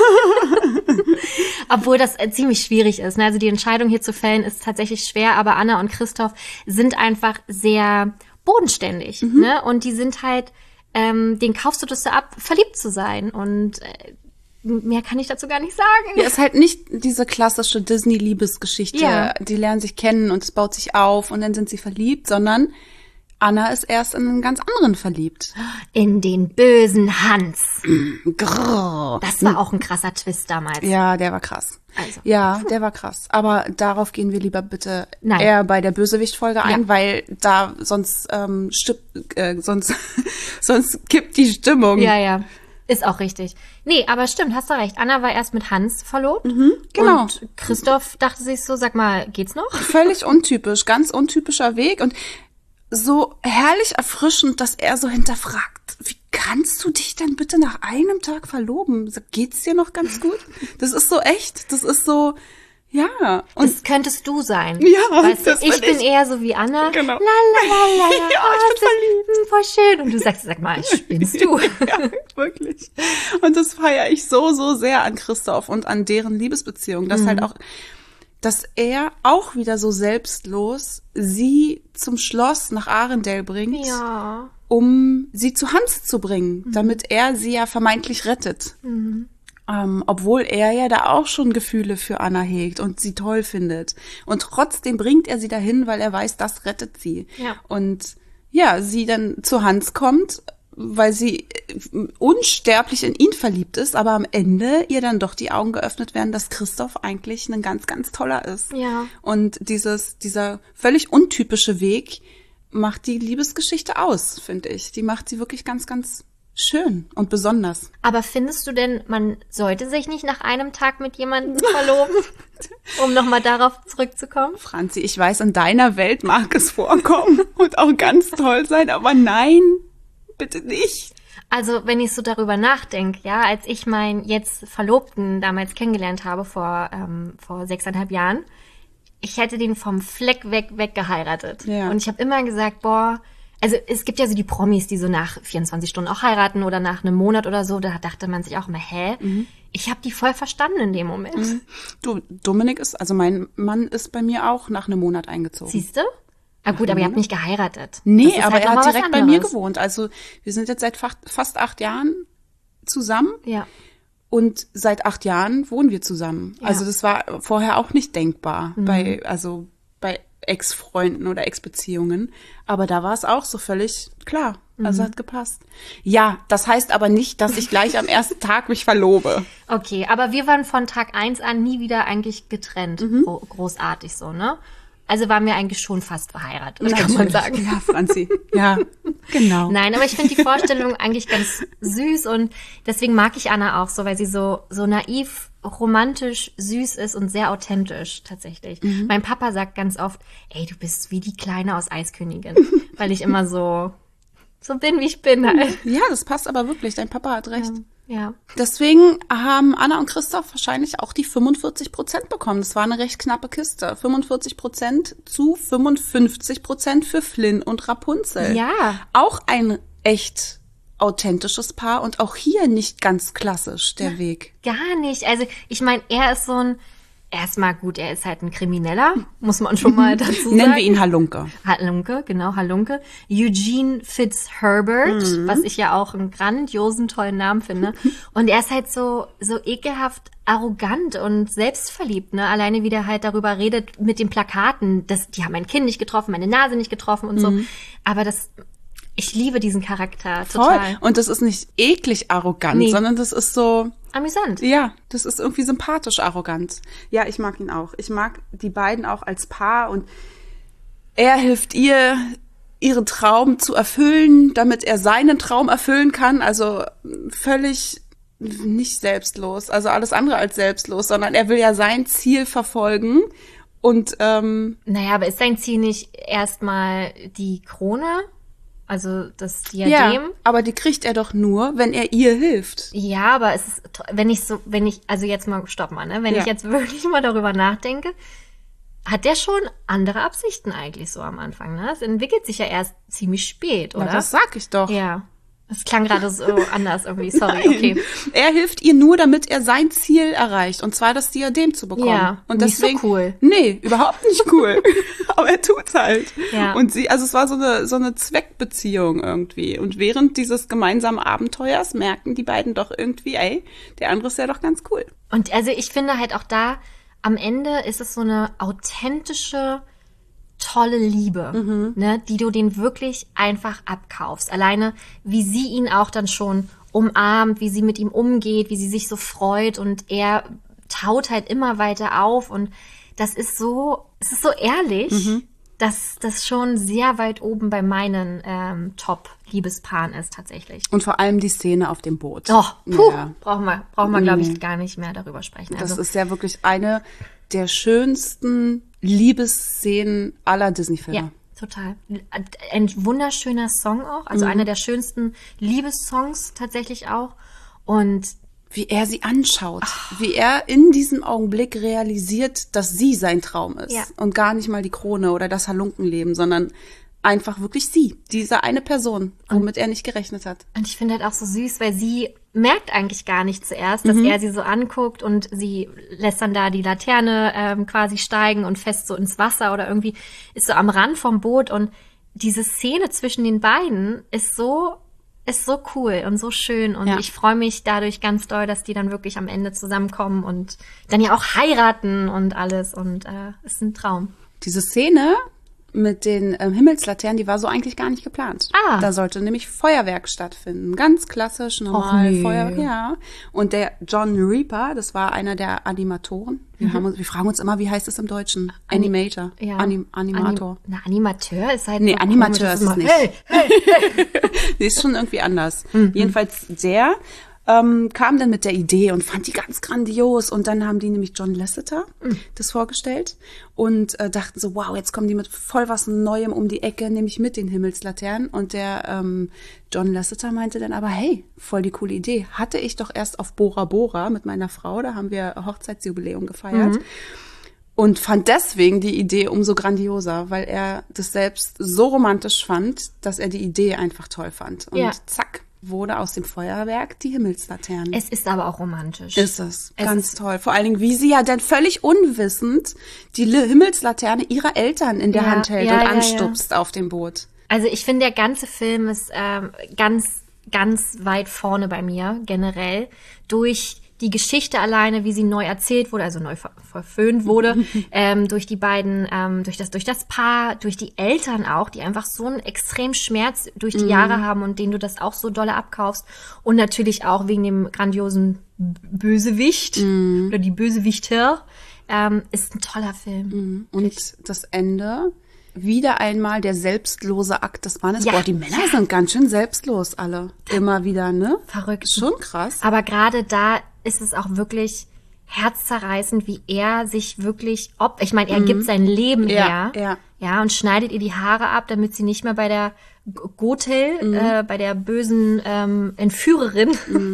Obwohl das äh, ziemlich schwierig ist. Ne? Also die Entscheidung hier zu fällen ist tatsächlich schwer, aber Anna und Christoph sind einfach sehr bodenständig. Ne? Und die sind halt, ähm, den kaufst du das so ab, verliebt zu sein. Und äh, mehr kann ich dazu gar nicht sagen. Ja, ist halt nicht diese klassische Disney-Liebesgeschichte. Ja. Die lernen sich kennen und es baut sich auf und dann sind sie verliebt, sondern Anna ist erst in einen ganz anderen verliebt. In den bösen Hans. Grrr. Das war auch ein krasser Twist damals. Ja, der war krass. Also. Ja, der war krass. Aber darauf gehen wir lieber bitte Nein. eher bei der Bösewicht-Folge ein, Ja. weil da sonst ähm, stipp, äh, sonst sonst kippt die Stimmung. Ja, ja. Ist auch richtig. Nee, aber stimmt, hast du recht. Anna war erst mit Hans verlobt. genau. Und Christoph dachte sich so, sag mal, geht's noch? Völlig untypisch, ganz untypischer Weg und so herrlich erfrischend, dass er so hinterfragt, wie kannst du dich denn bitte nach einem Tag verloben? So, geht's dir noch ganz gut? Das ist so echt, das ist so, ja. Und Das könntest du sein. Ja, weißt du, das ich bin bin ich. eher so wie Anna. Genau. La, la, la, la, la. Ja, oh, ich bin das ist, hm, voll schön. Und du sagst, sag mal, spinnst du? ja, wirklich. Und das feiere ich so, so sehr an Christoph und an deren Liebesbeziehung, dass halt auch, dass er auch wieder so selbstlos sie zum Schloss nach Arendelle bringt, Ja. um sie zu Hans zu bringen, damit er sie ja vermeintlich rettet. Ähm, obwohl er ja da auch schon Gefühle für Anna hegt und sie toll findet. Und trotzdem bringt er sie dahin, weil er weiß, das rettet sie. Ja. Und ja, sie dann zu Hans kommt, weil sie unsterblich in ihn verliebt ist, aber am Ende ihr dann doch die Augen geöffnet werden, dass Christoph eigentlich ein ganz, ganz toller ist. Ja. Und dieses, dieser völlig untypische Weg macht die Liebesgeschichte aus, finde ich. Die macht sie wirklich ganz, ganz schön und besonders. Aber findest du denn, man sollte sich nicht nach einem Tag mit jemandem verloben, um nochmal darauf zurückzukommen? Franzi, ich weiß, in deiner Welt mag es vorkommen und auch ganz toll sein, aber nein, bitte nicht. Also, wenn ich so darüber nachdenke, ja, als ich meinen jetzt Verlobten damals kennengelernt habe, vor, ähm, vor sechseinhalb Jahren, ich hätte den vom Fleck weg, weg geheiratet. Ja. Und ich habe immer gesagt, boah, also es gibt ja so die Promis, die so nach vierundzwanzig Stunden auch heiraten oder nach einem Monat oder so, da dachte man sich auch immer, hä? Mhm. Ich habe die voll verstanden in dem Moment. Mhm. Du, Dominik ist, also mein Mann ist bei mir auch nach einem Monat eingezogen. Siehst du? Ah gut, aber ihr habt nicht geheiratet. Nee, aber halt er hat direkt bei mir anderes. gewohnt. Also wir sind jetzt seit fa- fast acht Jahren zusammen. Ja. Und seit acht Jahren wohnen wir zusammen. Ja. Also das war vorher auch nicht denkbar mhm. bei, also bei Ex-Freunden oder Ex-Beziehungen. Aber da war es auch so völlig klar. Also mhm. hat gepasst. Ja, das heißt aber nicht, dass ich gleich am ersten Tag mich verlobe. Okay, aber wir waren von Tag eins an nie wieder eigentlich getrennt. Mhm. Gro- großartig so, ne? Also waren wir eigentlich schon fast verheiratet, kann man sagen. Ja, Franzi. Ja, genau. Nein, aber ich finde die Vorstellung eigentlich ganz süß und deswegen mag ich Anna auch so, weil sie so so naiv, romantisch, süß ist und sehr authentisch tatsächlich. Mhm. Mein Papa sagt ganz oft, ey, du bist wie die Kleine aus Eiskönigin, weil ich immer so so bin, wie ich bin halt. Ja, das passt aber wirklich. Dein Papa hat recht. Ja. Ja. Deswegen haben Anna und Christoph wahrscheinlich auch die fünfundvierzig Prozent bekommen. Das war eine recht knappe Kiste. fünfundvierzig Prozent zu fünfundfünfzig Prozent für Flynn und Rapunzel. Ja. Auch ein echt authentisches Paar und auch hier nicht ganz klassisch der Ja, Weg. Gar nicht. Also ich meine, er ist so ein, erstmal gut, er ist halt ein Krimineller, muss man schon mal dazu sagen. Nennen wir ihn Halunke. Halunke, genau, Halunke. Eugene Fitzherbert, Mhm. was ich ja auch einen grandiosen, tollen Namen finde. Und er ist halt so so ekelhaft arrogant und selbstverliebt, ne? Alleine wie der halt darüber redet mit den Plakaten, dass die haben mein Kind nicht getroffen, meine Nase nicht getroffen und so. Aber das, ich liebe diesen Charakter total. Voll. Und das ist nicht eklig arrogant, Nee. sondern das ist so... Amüsant. Ja, das ist irgendwie sympathisch arrogant. Ja, ich mag ihn auch. Ich mag die beiden auch als Paar und er hilft ihr, ihren Traum zu erfüllen, damit er seinen Traum erfüllen kann. Also völlig nicht selbstlos, also alles andere als selbstlos, sondern er will ja sein Ziel verfolgen und ähm, Naja, aber ist sein Ziel nicht erstmal die Krone? Also das Diadem? ja, aber die kriegt er doch nur, wenn er ihr hilft. Ja, aber es ist, to- wenn ich so, wenn ich, also jetzt mal, stopp mal, ne? Wenn Ja. ich jetzt wirklich mal darüber nachdenke, hat der schon andere Absichten eigentlich so am Anfang, ne? Es entwickelt sich ja erst ziemlich spät, oder? Na, das sag ich doch. Ja. Das klang gerade so anders irgendwie, sorry, Nein. okay. Er hilft ihr nur, damit er sein Ziel erreicht, und zwar das Diadem zu bekommen. Ja, und nicht so deswegen, cool. Nee, überhaupt nicht cool. Aber er tut's halt. Ja. Und sie, also es war so eine so eine Zweckbeziehung irgendwie. Und während dieses gemeinsamen Abenteuers merken die beiden doch irgendwie, ey, der andere ist ja doch ganz cool. Und also ich finde halt auch da, am Ende ist es so eine authentische, tolle Liebe, ne, die du den wirklich einfach abkaufst. Alleine, wie sie ihn auch dann schon umarmt, wie sie mit ihm umgeht, wie sie sich so freut und er taut halt immer weiter auf und das ist so, es ist so ehrlich, dass das schon sehr weit oben bei meinen ähm, Top-Liebespaaren ist tatsächlich. Und vor allem die Szene auf dem Boot. Oh, puh, Ja. brauchen wir, brauchen wir, glaube ich, Nee. gar nicht mehr darüber sprechen. Das Also, ist ja wirklich eine der schönsten Liebesszenen aller Disney-Filme. ja, total. Ein wunderschöner Song auch, also einer der schönsten Liebessongs tatsächlich auch. Und Wie er sie anschaut, wie er in diesem Augenblick realisiert, dass sie sein Traum ist. Ja. Und gar nicht mal die Krone oder das Halunkenleben, sondern einfach wirklich sie, diese eine Person, womit er nicht gerechnet hat. Und ich finde halt auch so süß, weil sie merkt eigentlich gar nicht zuerst, dass er sie so anguckt und sie lässt dann da die Laterne ähm, quasi steigen und fest so ins Wasser oder irgendwie ist so am Rand vom Boot und diese Szene zwischen den beiden ist so ist so cool und so schön und Ja. ich freue mich dadurch ganz doll, dass die dann wirklich am Ende zusammenkommen und dann ja auch heiraten und alles und äh, ist ein Traum. Diese Szene mit den ähm, Himmelslaternen, die war so eigentlich gar nicht geplant. Ah. Da sollte nämlich Feuerwerk stattfinden. Ganz klassisch, normal nee. Feuerwerk. Ja. Und der John Reaper, das war einer der Animatoren. Wir, Mhm. haben uns, wir fragen uns immer, wie heißt es im Deutschen? Animator. Ja. Anim, Animator. Anim, na, Animateur ist halt... Nee, so Animateur komisch, ist es immer, nicht. Hey, hey. Die ist schon irgendwie anders. Mhm. Jedenfalls der ähm, kam dann mit der Idee und fand die ganz grandios. Und dann haben die nämlich John Lasseter Mhm. das vorgestellt und äh, dachten so, wow, jetzt kommen die mit voll was Neuem um die Ecke, nämlich mit den Himmelslaternen. Und der ähm, John Lasseter meinte dann aber, hey, voll die coole Idee. Hatte ich doch erst auf Bora Bora mit meiner Frau, da haben wir Hochzeitsjubiläum gefeiert. Mhm. Und fand deswegen die Idee umso grandioser, weil er das selbst so romantisch fand, dass er die Idee einfach toll fand. Und Ja. zack, wurde aus dem Feuerwerk die Himmelslaternen. Es ist aber auch romantisch. Ist es. Es Ganz ist- toll. Vor allen Dingen, wie sie ja dann völlig unwissend die Li- Himmelslaterne ihrer Eltern in der Ja, Hand hält ja, und ja, anstupst auf dem Boot. Also ich finde, der ganze Film ist ähm, ganz, ganz weit vorne bei mir generell durch die Geschichte alleine, wie sie neu erzählt wurde, also neu ver verföhnt wurde, ähm, durch die beiden, ähm, durch das, durch das Paar, durch die Eltern auch, die einfach so einen extremen Schmerz durch die Jahre haben und denen du das auch so dolle abkaufst. Und natürlich auch wegen dem grandiosen B- Bösewicht oder die Bösewichter, ähm, ist ein toller Film. Und das Ende, wieder einmal der selbstlose Akt des Mannes. Ja. Boah, die Männer sind ganz schön selbstlos alle. Immer wieder, ne? Verrückt. Schon krass. Aber gerade da ist es auch wirklich herzzerreißend, wie er sich wirklich, ob, ich meine, er gibt sein Leben Mhm. Ja, her, ja. ja, und schneidet ihr die Haare ab, damit sie nicht mehr bei der G- Gothel, Mhm. äh, bei der bösen ähm, Entführerin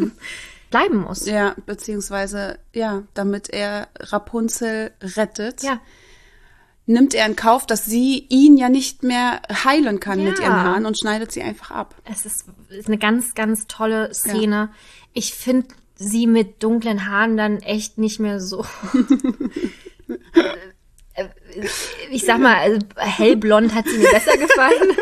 bleiben muss. Ja, beziehungsweise, ja, damit er Rapunzel rettet, Ja. nimmt er in Kauf, dass sie ihn ja nicht mehr heilen kann Ja. mit ihren Haaren und schneidet sie einfach ab. Es ist, ist eine ganz, ganz tolle Szene. Ich finde sie mit dunklen Haaren dann echt nicht mehr so. Äh, ich sag mal, also hellblond hat sie mir besser gefallen.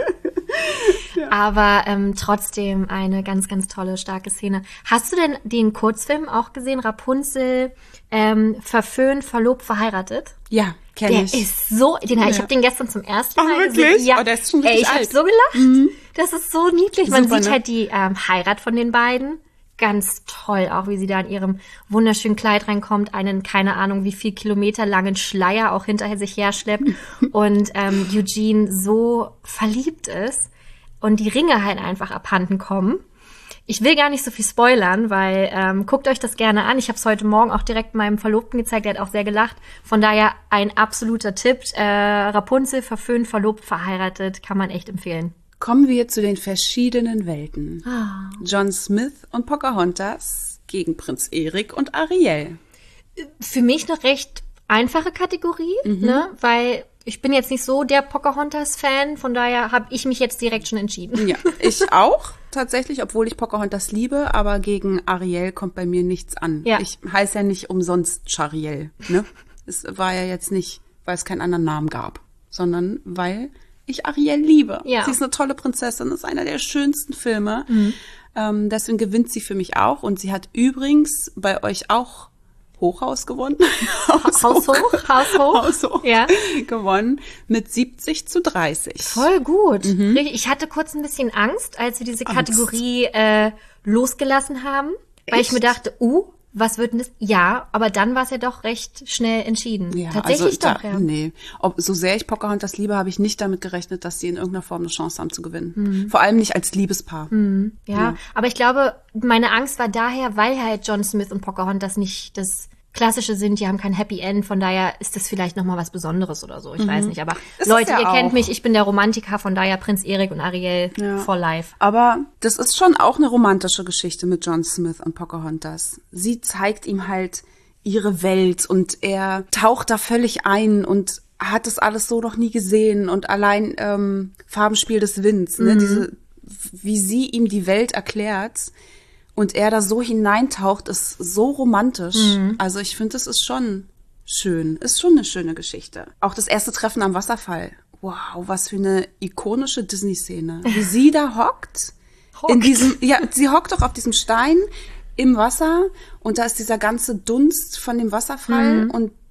Aber ähm, trotzdem eine ganz, ganz tolle, starke Szene. Hast du denn den Kurzfilm auch gesehen? Rapunzel, ähm, verföhnt, verlobt, verheiratet? Ja, kenne Der ich. ist so, den, ich habe den gestern zum ersten Ach, Mal wirklich? gesehen. Ja, Oh, der ist schon Ey, richtig ich habe alt. so gelacht. Das ist so niedlich. Man Super, sieht ne? halt die ähm, Heirat von den beiden. Ganz toll, auch wie sie da in ihrem wunderschönen Kleid reinkommt, einen, keine Ahnung, wie viel Kilometer langen Schleier auch hinterher sich herschleppt und ähm, Eugene so verliebt ist und die Ringe halt einfach abhanden kommen. Ich will gar nicht so viel spoilern, weil ähm, guckt euch das gerne an. Ich habe es heute Morgen auch direkt meinem Verlobten gezeigt, der hat auch sehr gelacht. Von daher ein absoluter Tipp. Äh, Rapunzel, verföhnt, verlobt, verheiratet, kann man echt empfehlen. Kommen wir zu den verschiedenen Welten. Ah. John Smith und Pocahontas gegen Prinz Erik und Ariel. Für mich eine recht einfache Kategorie, ne? Weil ich bin jetzt nicht so der Pocahontas-Fan, von daher habe ich mich jetzt direkt schon entschieden. Ja, ich auch tatsächlich, obwohl ich Pocahontas liebe, aber gegen Ariel kommt bei mir nichts an. Ja. Ich heiße ja nicht umsonst Chariel, ne? Es war ja jetzt nicht, weil es keinen anderen Namen gab, sondern weil ich Ariel liebe. Ja. Sie ist eine tolle Prinzessin, ist einer der schönsten Filme. Ähm, deswegen gewinnt sie für mich auch. Und sie hat übrigens bei euch auch Hochhaus gewonnen. Haus hoch, Haus hoch. Haus hoch Ja. gewonnen mit siebzig zu dreißig. Voll gut. Richtig. Ich hatte kurz ein bisschen Angst, als wir diese Angst. Kategorie äh, losgelassen haben, weil ich Echt? mir dachte, uh, was wird denn das? Ja, aber dann war es ja doch recht schnell entschieden. Ja, Tatsächlich also, doch, da, ja. Nee. Ob, so sehr ich Pocahontas liebe, habe ich nicht damit gerechnet, dass sie in irgendeiner Form eine Chance haben zu gewinnen. Mhm. Vor allem nicht als Liebespaar. Ja, aber ich glaube, meine Angst war daher, weil halt John Smith und Pocahontas nicht das Klassische sind, die haben kein Happy End, von daher ist das vielleicht nochmal was Besonderes oder so, ich weiß nicht, aber Ist Leute, es ja ihr kennt auch. mich, ich bin der Romantiker, von daher Prinz Erik und Ariel Ja. for life. Aber das ist schon auch eine romantische Geschichte mit John Smith und Pocahontas. Sie zeigt ihm halt ihre Welt und er taucht da völlig ein und hat das alles so noch nie gesehen und allein ähm, Farbenspiel des Winds, ne, diese, wie sie ihm die Welt erklärt und er da so hineintaucht, ist so romantisch. Also ich finde, das ist schon schön, ist schon eine schöne Geschichte. Auch das erste Treffen am Wasserfall. Wow, was für eine ikonische Disney-Szene. Wie sie da hockt. In Hockt. diesem, ja, sie hockt doch auf diesem Stein im Wasser und da ist dieser ganze Dunst von dem Wasserfall und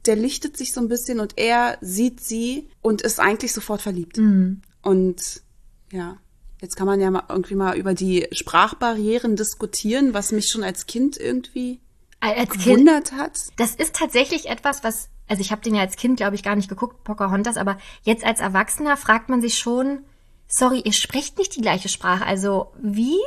der lichtet sich so ein bisschen und er sieht sie und ist eigentlich sofort verliebt. Mhm. Und ja, jetzt kann man ja mal irgendwie mal über die Sprachbarrieren diskutieren, was mich schon als Kind irgendwie als gewundert kind, hat. Das ist tatsächlich etwas, was, also ich habe den ja als Kind, glaube ich, gar nicht geguckt, Pocahontas, aber jetzt als Erwachsener fragt man sich schon, sorry, ihr sprecht nicht die gleiche Sprache, also wie,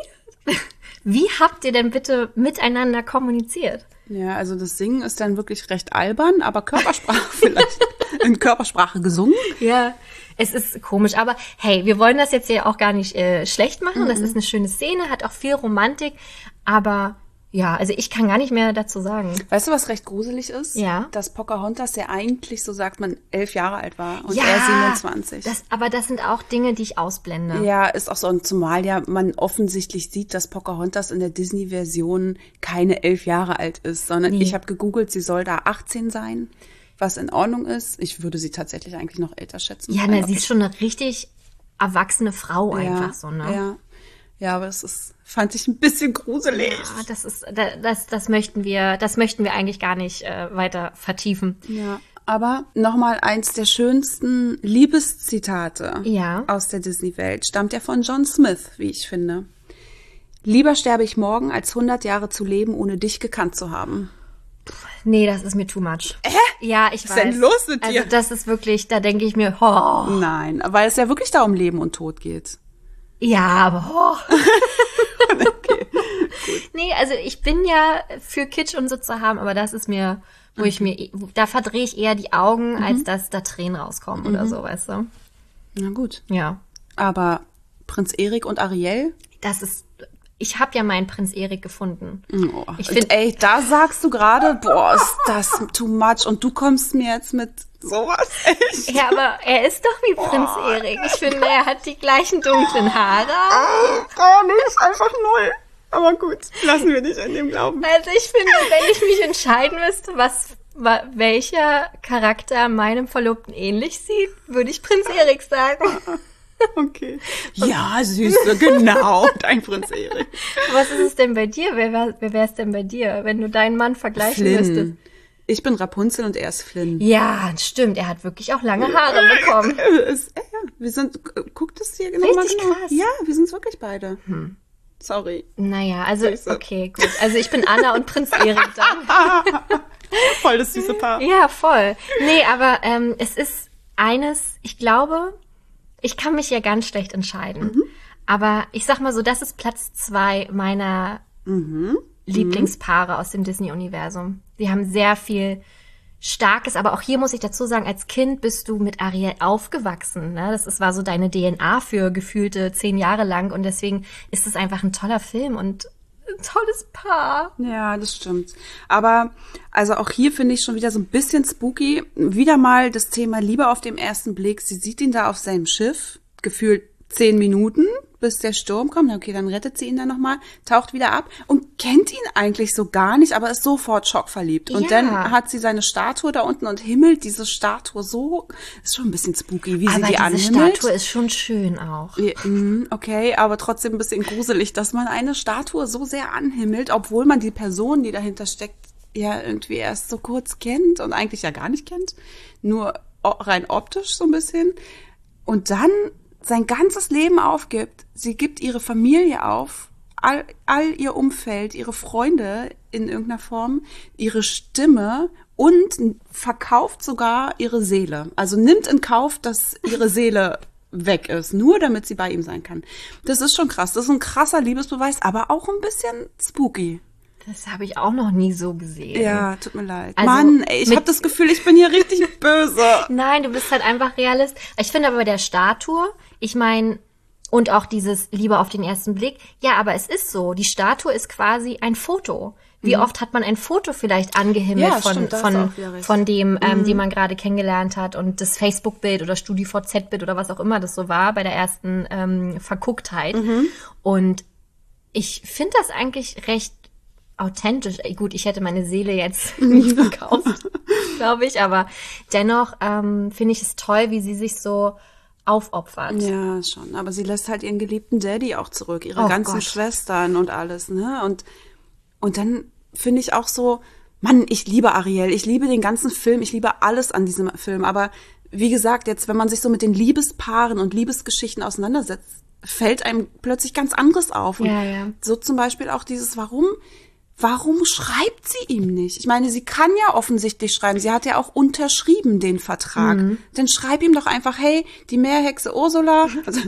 wie habt ihr denn bitte miteinander kommuniziert? Ja, also das Singen ist dann wirklich recht albern, aber Körpersprache vielleicht, in Körpersprache gesungen. Ja, es ist komisch, aber hey, wir wollen das jetzt ja auch gar nicht äh, schlecht machen, mhm. Das ist eine schöne Szene, hat auch viel Romantik, aber ja, also ich kann gar nicht mehr dazu sagen. Weißt du, was recht gruselig ist? Ja. Dass Pocahontas ja eigentlich, so sagt man, elf Jahre alt war und ja, er siebenundzwanzig. Das, aber das sind auch Dinge, die ich ausblende. Ja, ist auch so. Und zumal ja man offensichtlich sieht, dass Pocahontas in der Disney-Version keine elf Jahre alt ist, sondern nee. Ich habe gegoogelt, sie soll da achtzehn sein, was in Ordnung ist. Ich würde sie tatsächlich eigentlich noch älter schätzen. Ja, na, sie ist schon eine richtig erwachsene Frau einfach ja, so, ne? Ja. Ja, aber es ist, fand ich ein bisschen gruselig. Ja, das ist, das, das möchten wir, das möchten wir eigentlich gar nicht äh, weiter vertiefen. Ja, aber nochmal eins der schönsten Liebeszitate ja. aus der Disney-Welt stammt ja von John Smith, wie ich finde. Lieber sterbe ich morgen, als hundert Jahre zu leben, ohne dich gekannt zu haben. Nee, das ist mir too much. Hä? Ja, ich weiß. Was ist denn los mit dir? Also das ist wirklich, da denke ich mir, oh. Nein, weil es ja wirklich da um Leben und Tod geht. Ja, aber oh. Okay, gut. Nee, also ich bin ja für Kitsch und so zu haben, aber das ist mir, wo mhm. ich mir, da verdrehe ich eher die Augen, mhm. als dass da Tränen rauskommen mhm. oder so, weißt du? Na gut. Ja. Aber Prinz Erik und Ariel? Das ist, ich habe ja meinen Prinz Erik gefunden. Oh. Ich find, ey, da sagst du gerade, boah, ist das too much und du kommst mir jetzt mit sowas echt. Ja, aber er ist doch wie Prinz oh, Erik. Ich finde, er hat die gleichen dunklen Haare. Oh, gar nicht, einfach null. Aber gut, lassen wir dich an dem glauben. Also ich finde, wenn ich mich entscheiden müsste, was welcher Charakter meinem Verlobten ähnlich sieht, würde ich Prinz Erik sagen. Okay. Ja, Süße, genau, dein Prinz Erik. Was ist es denn bei dir? Wer, wär, wer wäre es denn bei dir, wenn du deinen Mann vergleichen Flynn. müsstest? Ich bin Rapunzel und er ist Flynn. Ja, stimmt. Er hat wirklich auch lange Haare bekommen. Ist, ja, wir sind, guck das hier genau mal genau. Krass. Ja, wir sind es wirklich beide. Hm. Sorry. Naja, also, okay, gut. Also ich bin Anna und Prinz Erik dann. Voll das süße Paar. Ja, voll. Nee, aber ähm, es ist eines, ich glaube, ich kann mich ja ganz schlecht entscheiden. Mhm. Aber ich sag mal so, das ist Platz zwei meiner mhm. Lieblingspaare aus dem Disney-Universum. Sie haben sehr viel Starkes, aber auch hier muss ich dazu sagen, als Kind bist du mit Ariel aufgewachsen. Ne? Das ist, war so deine D N A für gefühlte zehn Jahre lang und deswegen ist es einfach ein toller Film und ein tolles Paar. Ja, das stimmt. Aber also auch hier finde ich schon wieder so ein bisschen spooky. Wieder mal das Thema Liebe auf den ersten Blick. Sie sieht ihn da auf seinem Schiff, gefühlt zehn Minuten, bis der Sturm kommt. Okay, dann rettet sie ihn dann nochmal, taucht wieder ab und kennt ihn eigentlich so gar nicht, aber ist sofort schockverliebt. Und ja. dann hat sie seine Statue da unten und himmelt diese Statue so, ist schon ein bisschen spooky, wie aber sie die anhimmelt. Aber diese Statue ist schon schön auch. Ja, okay, aber trotzdem ein bisschen gruselig, dass man eine Statue so sehr anhimmelt, obwohl man die Person, die dahinter steckt, ja irgendwie erst so kurz kennt und eigentlich ja gar nicht kennt. Nur rein optisch so ein bisschen. Und dann sein ganzes Leben aufgibt. Sie gibt ihre Familie auf, all, all ihr Umfeld, ihre Freunde in irgendeiner Form, ihre Stimme und verkauft sogar ihre Seele. Also nimmt in Kauf, dass ihre Seele weg ist, nur damit sie bei ihm sein kann. Das ist schon krass. Das ist ein krasser Liebesbeweis, aber auch ein bisschen spooky. Das habe ich auch noch nie so gesehen. Ja, tut mir leid. Also Mann, ey, ich habe das Gefühl, ich bin hier richtig böse. Nein, du bist halt einfach Realist. Ich finde aber bei der Statue, ich meine, und auch dieses Liebe auf den ersten Blick, ja, aber es ist so, die Statue ist quasi ein Foto. Wie mhm. oft hat man ein Foto vielleicht angehimmelt ja, von stimmt, von von dem, ähm, mhm. den man gerade kennengelernt hat und das Facebook-Bild oder StudiVZ-Bild oder was auch immer das so war bei der ersten ähm, Vergucktheit. Mhm. Und ich finde das eigentlich recht authentisch. Gut, ich hätte meine Seele jetzt nicht verkauft, glaube ich, aber dennoch ähm, finde ich es toll, wie sie sich so aufopfert. Ja, schon. Aber sie lässt halt ihren geliebten Daddy auch zurück, ihre oh ganzen Gott. Schwestern und alles, ne? Und und dann finde ich auch so, Mann, ich liebe Ariel, ich liebe den ganzen Film, ich liebe alles an diesem Film, aber wie gesagt, jetzt, wenn man sich so mit den Liebespaaren und Liebesgeschichten auseinandersetzt, fällt einem plötzlich ganz anderes auf. Und Ja, ja. so zum Beispiel auch dieses, warum, warum schreibt sie ihm nicht? Ich meine, sie kann ja offensichtlich schreiben, sie hat ja auch unterschrieben den Vertrag. Mhm. Dann schreib ihm doch einfach, hey, die Meerhexe Ursula. Also,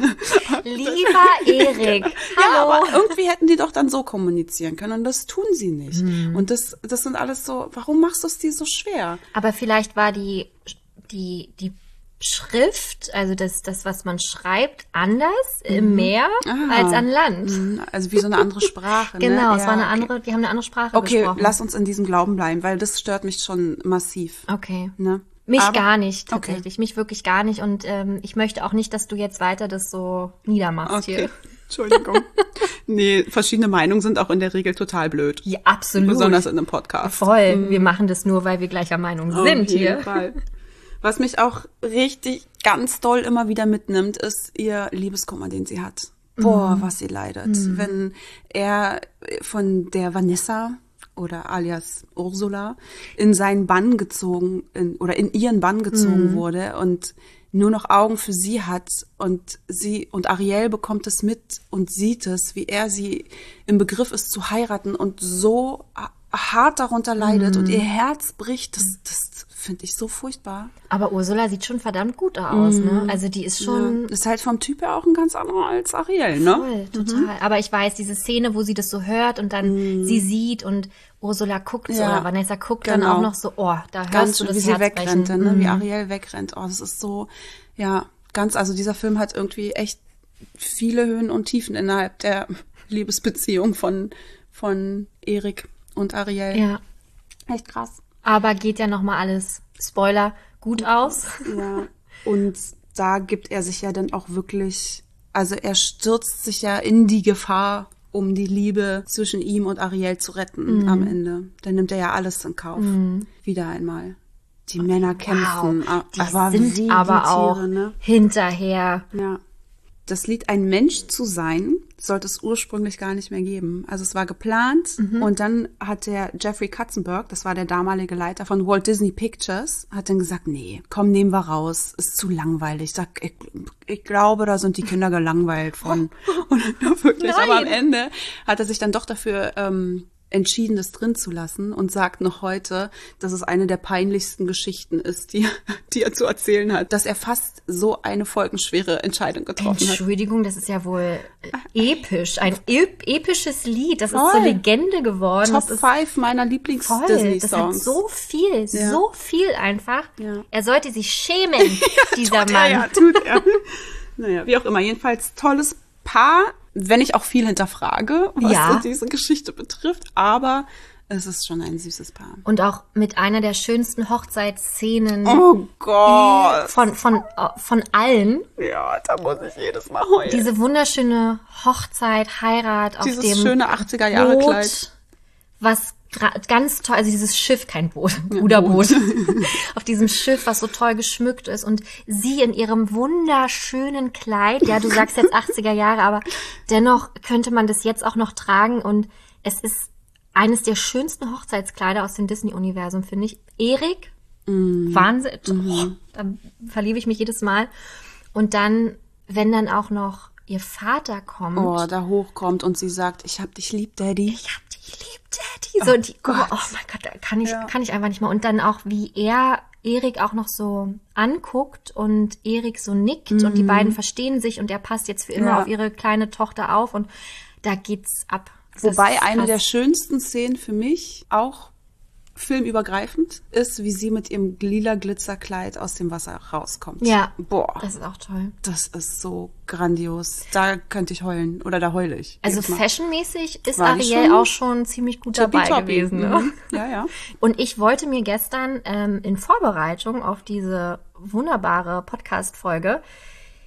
Lieber Erik, ja, hallo. aber irgendwie hätten die doch dann so kommunizieren können und das tun sie nicht. Mhm. Und das, das sind alles so, warum machst du es dir so schwer? Aber vielleicht war die, die, die Schrift, also das, das, was man schreibt, anders im Meer Ah. als an Land. Mhm, also wie so eine andere Sprache. Genau, ne? es Ja, war eine okay. andere, die haben eine andere Sprache Okay, gesprochen. lass uns in diesem Glauben bleiben, weil das stört mich schon massiv. Okay. Ne? Mich Aber- gar nicht, Okay. tatsächlich. Mich wirklich gar nicht. Und ähm, ich möchte auch nicht, dass du jetzt weiter das so niedermachst Okay, hier. Entschuldigung. Nee, verschiedene Meinungen sind auch in der Regel total blöd. Ja, absolut. Besonders in einem Podcast. Voll. Wir machen das nur, weil wir gleicher Meinung Auf sind jeden hier. Fall. Was mich auch richtig ganz doll immer wieder mitnimmt, ist ihr Liebeskummer, den sie hat. Boah, was sie leidet. Wenn er von der Vanessa oder alias Ursula in seinen Bann gezogen in, oder in ihren Bann gezogen wurde und nur noch Augen für sie hat und sie und Ariel bekommt es mit und sieht es, wie er sie im Begriff ist zu heiraten und so hart darunter leidet und ihr Herz bricht, das, das finde ich so furchtbar. Aber Ursula sieht schon verdammt gut aus, ne? Also die ist schon Ja. Ist halt vom Typ her auch ein ganz anderer als Ariel, ne? voll, total. Aber ich weiß, diese Szene, wo sie das so hört und dann sie sieht und Ursula guckt so, Ja, oder Vanessa guckt dann genau. auch noch so, oh, da hörst Ganz du das wie sie Herz wegrennt, brechen. ne? Wie Mhm. Ariel wegrennt. Oh, das ist so, ja, ganz, also dieser Film hat irgendwie echt viele Höhen und Tiefen innerhalb der Liebesbeziehung von, von Erik und Ariel. Ja, Echt krass. aber geht ja noch mal alles, Spoiler, gut aus. Ja, und da gibt er sich ja dann auch wirklich, also er stürzt sich ja in die Gefahr, um die Liebe zwischen ihm und Ariel zu retten am Ende. Dann nimmt er ja alles in Kauf. Wieder einmal. Die Männer kämpfen, Wow, die aber sind wie die aber auch Tiere, ne? hinterher. Ja. Das Lied Ein Mensch zu sein sollte es ursprünglich gar nicht mehr geben. Also es war geplant und dann hat der Jeffrey Katzenberg, das war der damalige Leiter von Walt Disney Pictures, hat dann gesagt, nee, komm, nehmen wir raus, ist zu langweilig. Sag, ich, ich glaube, da sind die Kinder gelangweilt von. Und dann wirklich, Nein. aber am Ende hat er sich dann doch dafür ähm, entschieden, das drin zu lassen und sagt noch heute, dass es eine der peinlichsten Geschichten ist, die, die er zu erzählen hat, dass er fast so eine folgenschwere Entscheidung getroffen hat. Entschuldigung, das ist ja wohl episch. Ein ep episches Lied. Das ist Voll. zur Legende geworden. Top das ist five meiner voll. Das hat Lieblings-Disney-Songs. so viel, Ja. so viel einfach. Ja. Er sollte sich schämen, dieser Tut Mann. Er, ja, tut er. Naja, wie auch immer. Jedenfalls tolles Paar, wenn ich auch viel hinterfrage, was Ja. so diese Geschichte betrifft. Aber es ist schon ein süßes Paar. Und auch mit einer der schönsten Hochzeitsszenen Oh Gott. von, von, von allen. Ja, da muss ich jedes Mal heulen. Diese wunderschöne Hochzeit, Heirat auf Dieses dem schöne achtziger-Jahre-Kleid. Boot, was gra- ganz toll, also dieses Schiff, kein Boot, Ruderboot, auf diesem Schiff, was so toll geschmückt ist und sie in ihrem wunderschönen Kleid, ja, du sagst jetzt achtziger Jahre, aber dennoch könnte man das jetzt auch noch tragen und es ist eines der schönsten Hochzeitskleider aus dem Disney-Universum, finde ich. Erik, Wahnsinn, oh, da verliebe ich mich jedes Mal. Und dann, wenn dann auch noch ihr Vater kommt, Oh, da hochkommt und sie sagt, ich hab dich lieb, Daddy. ich hab dich lieb, Daddy. So, die, oh, Gott. oh mein Gott, da kann ich, Ja. kann ich einfach nicht mehr. Und dann auch, wie er Erik auch noch so anguckt und Erik so nickt und die beiden verstehen sich und er passt jetzt für immer Ja. auf ihre kleine Tochter auf und da geht's ab. Das Wobei ist eine krass. der schönsten Szenen für mich, auch filmübergreifend, ist, wie sie mit ihrem lila Glitzerkleid aus dem Wasser rauskommt. Ja, Boah, das ist auch toll. das ist so grandios. Da könnte ich heulen oder da heule ich. Also jedes Mal. fashionmäßig ist War die Ariel schon auch schon ziemlich gut dabei Tippitoppi. gewesen. Ne? Mhm. Ja, ja. Und ich wollte mir gestern ähm, in Vorbereitung auf diese wunderbare Podcast-Folge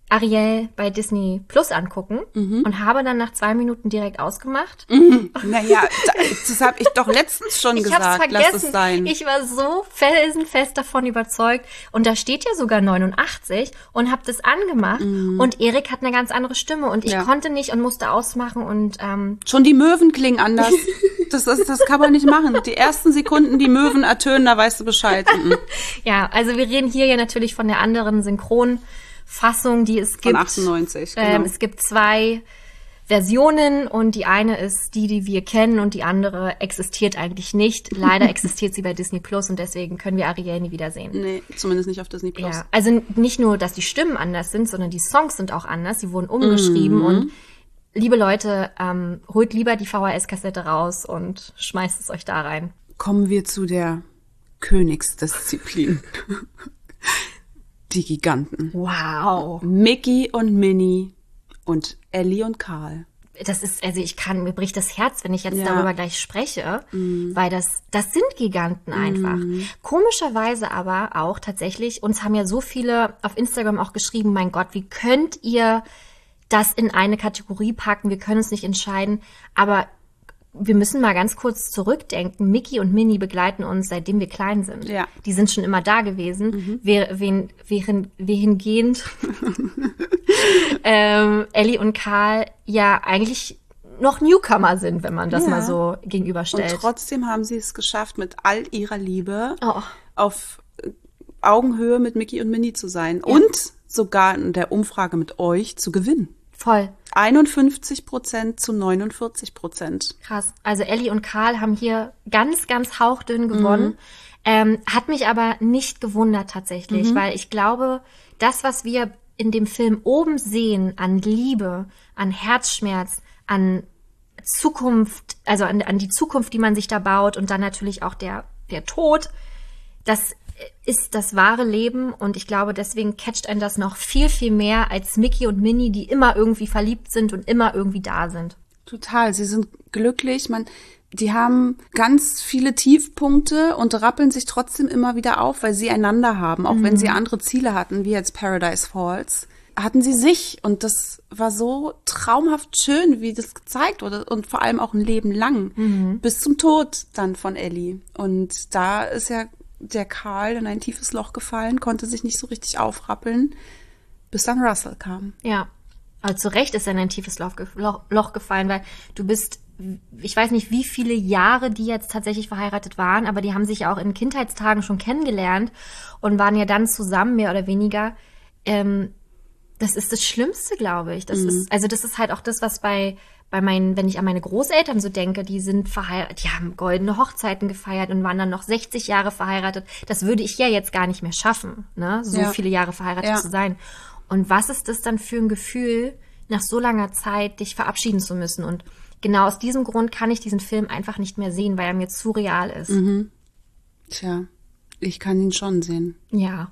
Ariel bei Disney Plus angucken mhm. und habe dann nach zwei Minuten direkt ausgemacht. Mhm. Naja, das habe ich doch letztens schon ich gesagt. Hab's vergessen. Lass es sein. Ich war so felsenfest davon überzeugt. Und da steht ja sogar neunundachtzig und habe das angemacht. Mhm. Und Erik hat eine ganz andere Stimme und ich ja. konnte nicht und musste ausmachen. Und ähm schon die Möwen klingen anders. das, das, das kann man nicht machen. Die ersten Sekunden, die Möwen ertönen, da weißt du Bescheid. Mhm. Ja, also wir reden hier ja natürlich von der anderen Synchron- Fassung, die es gibt. Von achtundneunzig, genau. Ähm, es gibt zwei Versionen und die eine ist die, die wir kennen und die andere existiert eigentlich nicht. Leider existiert sie bei Disney Plus und deswegen können wir Ariel nie wiedersehen. Nee, zumindest nicht auf Disney Plus. Ja, also nicht nur, dass die Stimmen anders sind, sondern die Songs sind auch anders. Sie wurden umgeschrieben mhm. und liebe Leute, ähm, holt lieber die V H S-Kassette raus und schmeißt es euch da rein. Kommen wir zu der Königsdisziplin. Die Giganten. Wow. Mickey und Minnie und Ellie und Karl. Das ist, also ich kann, mir bricht das Herz, wenn ich jetzt ja. darüber gleich spreche, mm. weil das, das sind Giganten einfach. Mm. Komischerweise aber auch tatsächlich, uns haben ja so viele auf Instagram auch geschrieben, mein Gott, wie könnt ihr das in eine Kategorie packen? Wir können uns nicht entscheiden, aber wir müssen mal ganz kurz zurückdenken. Mickey und Minnie begleiten uns, seitdem wir klein sind. Ja. Die sind schon immer da gewesen. Mhm. Wer, wen, während, wohingehend ähm, Ellie und Karl ja eigentlich noch Newcomer sind, wenn man das ja. mal so gegenüberstellt. Und trotzdem haben sie es geschafft, mit all ihrer Liebe oh. auf Augenhöhe mit Mickey und Minnie zu sein. Ja. Und sogar in der Umfrage mit euch zu gewinnen. Voll. einundfünfzig Prozent zu neunundvierzig Prozent. Krass. Also Ellie und Karl haben hier ganz, ganz hauchdünn gewonnen. Mhm. Ähm, hat mich aber nicht gewundert tatsächlich, mhm. weil ich glaube, das, was wir in dem Film oben sehen an Liebe, an Herzschmerz, an Zukunft, also an, an die Zukunft, die man sich da baut und dann natürlich auch der, der Tod, das ist das wahre Leben und ich glaube, deswegen catcht einen das noch viel, viel mehr als Mickey und Minnie, die immer irgendwie verliebt sind und immer irgendwie da sind. Total, sie sind glücklich, man, die haben ganz viele Tiefpunkte und rappeln sich trotzdem immer wieder auf, weil sie einander haben, auch mhm. wenn sie andere Ziele hatten, wie jetzt Paradise Falls, hatten sie sich und das war so traumhaft schön, wie das gezeigt wurde und vor allem auch ein Leben lang, mhm. bis zum Tod dann von Ellie und da ist ja der Karl in ein tiefes Loch gefallen, konnte sich nicht so richtig aufrappeln, bis dann Russell kam. Ja, aber zu Recht ist er in ein tiefes Loch, Loch, Loch gefallen, weil du bist, ich weiß nicht, wie viele Jahre die jetzt tatsächlich verheiratet waren, aber die haben sich ja auch in Kindheitstagen schon kennengelernt und waren ja dann zusammen, mehr oder weniger. Ähm, das ist das Schlimmste, glaube ich. Das mhm. ist, also das ist halt auch das, was bei Bei meinen, wenn ich an meine Großeltern so denke, die sind verheiratet, die haben goldene Hochzeiten gefeiert und waren dann noch sechzig Jahre verheiratet. Das würde ich ja jetzt gar nicht mehr schaffen, ne? So ja. viele Jahre verheiratet ja. zu sein. Und was ist das dann für ein Gefühl, nach so langer Zeit dich verabschieden zu müssen? Und genau aus diesem Grund kann ich diesen Film einfach nicht mehr sehen, weil er mir zu real ist. Mhm. Tja, ich kann ihn schon sehen. Ja.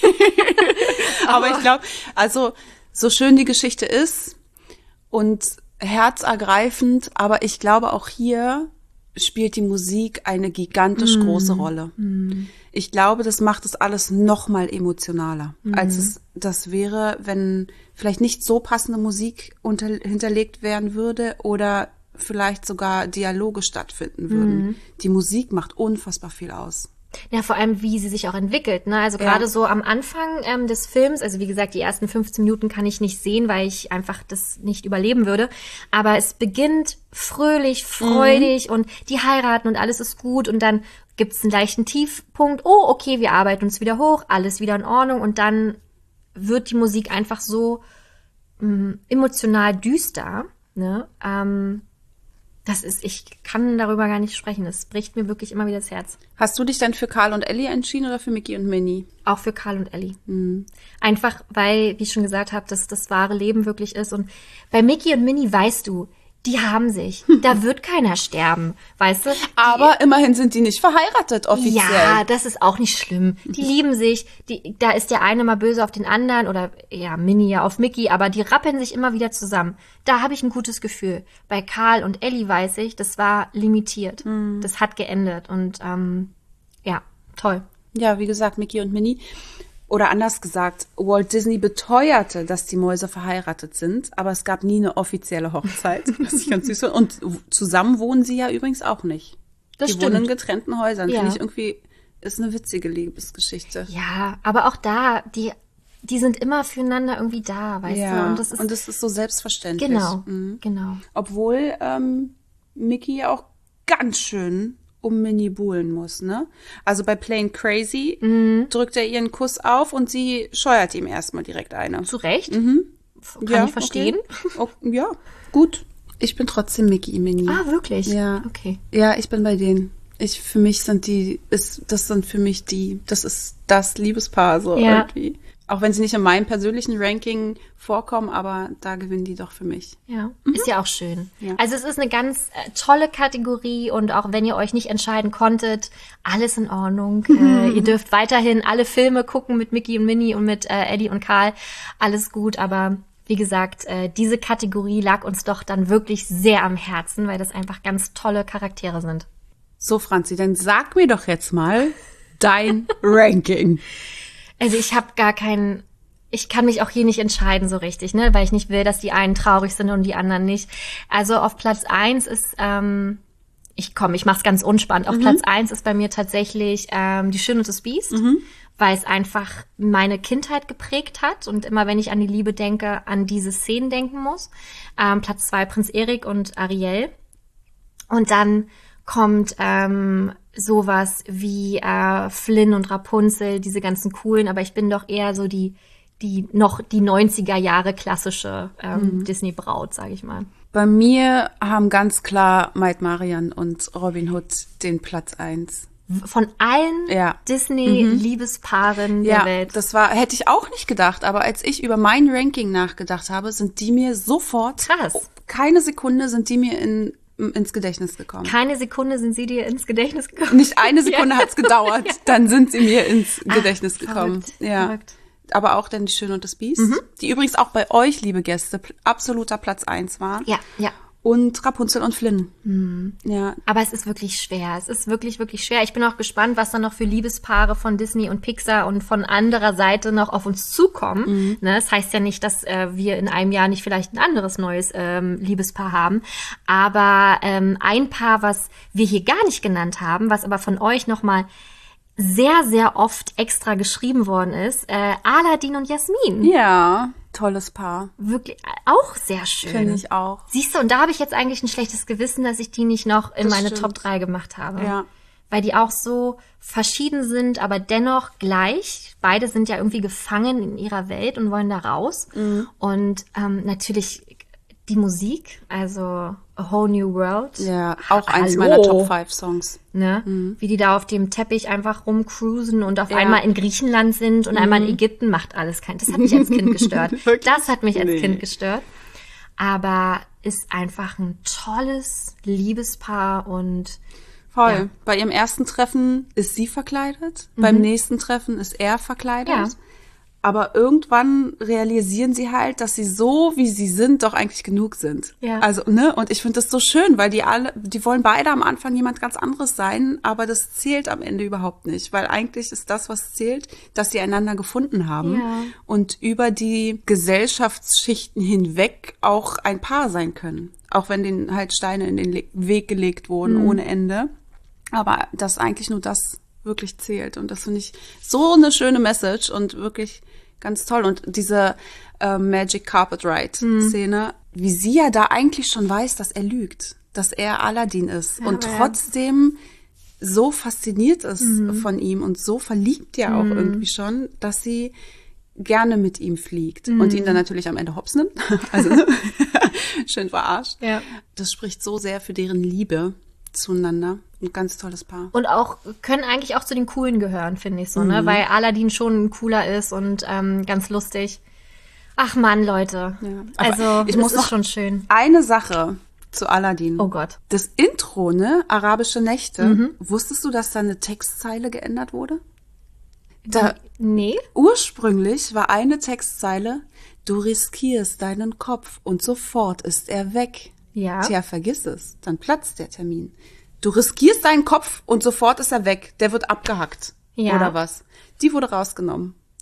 Aber ich glaube, also so schön die Geschichte ist und herzergreifend, aber ich glaube auch hier spielt die Musik eine gigantisch mm. große Rolle. Mm. Ich glaube, das macht es alles noch mal emotionaler, mm. als es das wäre, wenn vielleicht nicht so passende Musik unter, hinterlegt werden würde oder vielleicht sogar Dialoge stattfinden würden. Mm. Die Musik macht unfassbar viel aus. Ja, vor allem, wie sie sich auch entwickelt, ne? Also gerade ja. so am Anfang ähm, des Films, also wie gesagt, die ersten fünfzehn Minuten kann ich nicht sehen, weil ich einfach das nicht überleben würde. Aber es beginnt fröhlich, freudig mhm. und die heiraten und alles ist gut und dann gibt's einen leichten Tiefpunkt. Oh, okay, wir arbeiten uns wieder hoch, alles wieder in Ordnung und dann wird die Musik einfach so mh, emotional düster, ne? Ähm, Das ist, ich kann darüber gar nicht sprechen. Es bricht mir wirklich immer wieder das Herz. Hast du dich dann für Karl und Ellie entschieden oder für Mickey und Minnie? Auch für Karl und Ellie. Mhm. Einfach, weil, wie ich schon gesagt habe, dass das wahre Leben wirklich ist. Und bei Mickey und Minnie weißt du, die haben sich. Da wird keiner sterben, weißt du? Die, Aber immerhin sind die nicht verheiratet offiziell. Ja, das ist auch nicht schlimm. Die lieben sich. Die, da ist der eine mal böse auf den anderen oder ja, Minnie ja auf Mickey, aber die rappeln sich immer wieder zusammen. Da habe ich ein gutes Gefühl. Bei Karl und Ellie weiß ich, das war limitiert. Mhm. Das hat geendet und ähm, ja, toll. Ja, wie gesagt, Mickey und Minnie. Oder anders gesagt, Walt Disney beteuerte, dass die Mäuse verheiratet sind, aber es gab nie eine offizielle Hochzeit, was ich ganz süß finde. Und zusammen wohnen sie ja übrigens auch nicht. Das die stimmt. wohnen in getrennten Häusern. Ja. Finde ich irgendwie, ist eine witzige Liebesgeschichte. Ja, aber auch da, die, die sind immer füreinander irgendwie da, weißt Ja, du? Und das ist, und das ist so selbstverständlich. genau, Mhm. genau. Obwohl ähm, Mickey auch ganz schön um Minnie buhlen muss, ne? Also bei Plain Crazy Mhm. drückt er ihren Kuss auf und sie scheuert ihm erstmal direkt eine. Zu Recht? Mhm. Kann Ja, ich verstehen. Okay. Oh, ja, gut. Ich bin trotzdem Mickey Minnie. Ah, wirklich? Ja. Okay. Ja, ich bin bei denen. Ich, für mich sind die, ist, das sind für mich die, das ist das Liebespaar so Ja. irgendwie. Auch wenn sie nicht in meinem persönlichen Ranking vorkommen, aber da gewinnen die doch für mich. Ja, ist ja auch schön. Ja. Also es ist eine ganz äh, tolle Kategorie und auch wenn ihr euch nicht entscheiden konntet, alles in Ordnung. äh, ihr dürft weiterhin alle Filme gucken mit Mickey und Minnie und mit äh, Eddie und Karl. Alles gut, aber wie gesagt, äh, diese Kategorie lag uns doch dann wirklich sehr am Herzen, weil das einfach ganz tolle Charaktere sind. So, Franzi, dann sag mir doch jetzt mal dein Ranking. Also ich habe gar keinen, ich kann mich auch hier nicht entscheiden so richtig, ne, weil ich nicht will, dass die einen traurig sind und die anderen nicht. Also auf Platz eins ist, ähm, ich komme, ich mach's ganz unspannend. Auf Platz eins ist bei mir tatsächlich ähm, Die Schöne und das Biest, weil es einfach meine Kindheit geprägt hat und immer, wenn ich an die Liebe denke, an diese Szenen denken muss. Ähm, Platz zwei Prinz Erik und Ariel. Und dann kommt ähm, sowas wie äh, Flynn und Rapunzel, diese ganzen coolen, aber ich bin doch eher so die die noch die neunziger Jahre klassische ähm, Mhm. Disney-Braut, sage ich mal. Bei mir haben ganz klar Maid Marian und Robin Hood den Platz eins. Von allen Ja. Disney-Liebespaaren der Ja, Welt. das war, hätte ich auch nicht gedacht, aber als ich über mein Ranking nachgedacht habe, sind die mir sofort, Krass. oh, keine Sekunde sind die mir in, ins Gedächtnis gekommen. Keine Sekunde sind sie dir ins Gedächtnis gekommen. Nicht eine Sekunde hat's gedauert, dann sind sie mir ins Gedächtnis gekommen. Verrückt, Ja. verrückt. Aber auch dann Die Schöne und das Biest, die übrigens auch bei euch, liebe Gäste, pl- absoluter Platz eins war. Ja, ja. Und Rapunzel und Flynn. Ja. Aber es ist wirklich schwer. Es ist wirklich, wirklich schwer. Ich bin auch gespannt, was dann noch für Liebespaare von Disney und Pixar und von anderer Seite noch auf uns zukommen. Mhm. Ne, das heißt ja nicht, dass äh, wir in einem Jahr nicht vielleicht ein anderes neues ähm, Liebespaar haben. Aber ähm, ein Paar, was wir hier gar nicht genannt haben, was aber von euch nochmal sehr, sehr oft extra geschrieben worden ist, äh, Aladdin und Jasmin. Ja, tolles Paar. Wirklich äh, auch sehr schön. Finde ich auch. Siehst du, und da habe ich jetzt eigentlich ein schlechtes Gewissen, dass ich die nicht noch in Das meine stimmt. Top drei gemacht habe. Ja. Weil die auch so verschieden sind, aber dennoch gleich. Beide sind ja irgendwie gefangen in ihrer Welt und wollen da raus. Mhm. Und ähm, natürlich die Musik, also A Whole New World. Ja, auch eins Hallo. meiner Top fünf Songs. Ne? Wie die da auf dem Teppich einfach rumcruisen und auf Ja. einmal in Griechenland sind und einmal in Ägypten, macht alles kein. Das hat mich als Kind gestört. Wirklich? Das hat mich als Nee. Kind gestört. Aber ist einfach ein tolles Liebespaar und Voll. Ja. Bei ihrem ersten Treffen ist sie verkleidet, beim nächsten Treffen ist er verkleidet. Ja. Aber irgendwann realisieren sie halt, dass sie so, wie sie sind, doch eigentlich genug sind. Ja. Also, ne? Und ich finde das so schön, weil die alle, die wollen beide am Anfang jemand ganz anderes sein, aber das zählt am Ende überhaupt nicht. Weil eigentlich ist das, was zählt, dass sie einander gefunden haben Ja. und über die Gesellschaftsschichten hinweg auch ein Paar sein können. Auch wenn denen halt Steine in den Le- Weg gelegt wurden, ohne Ende. Aber dass eigentlich nur das wirklich zählt. Und das finde ich so eine schöne Message und wirklich ganz toll. Und diese äh, Magic Carpet Ride-Szene, wie sie ja da eigentlich schon weiß, dass er lügt, dass er Aladdin ist und aber ja. trotzdem so fasziniert ist von ihm und so verliebt ja auch irgendwie schon, dass sie gerne mit ihm fliegt und ihn dann natürlich am Ende hops nimmt. Also ne? Schön verarscht. Ja. Das spricht so sehr für deren Liebe zueinander. Ein ganz tolles Paar. Und auch, können eigentlich auch zu den Coolen gehören, finde ich so, ne? Weil Aladdin schon cooler ist und ähm, ganz lustig. Ach Mann, Leute. Ja. Aber Also, ich es muss ist noch schon schön. eine Sache zu Aladdin. Oh Gott. Das Intro, ne? Arabische Nächte. Mhm. Wusstest du, dass da eine Textzeile geändert wurde? Da Nee? ursprünglich war eine Textzeile: Du riskierst deinen Kopf und sofort ist er weg. Ja. Tja, vergiss es. Dann platzt der Termin. Du riskierst deinen Kopf und sofort ist er weg. Der wird abgehackt. Ja. Oder was? Die wurde rausgenommen.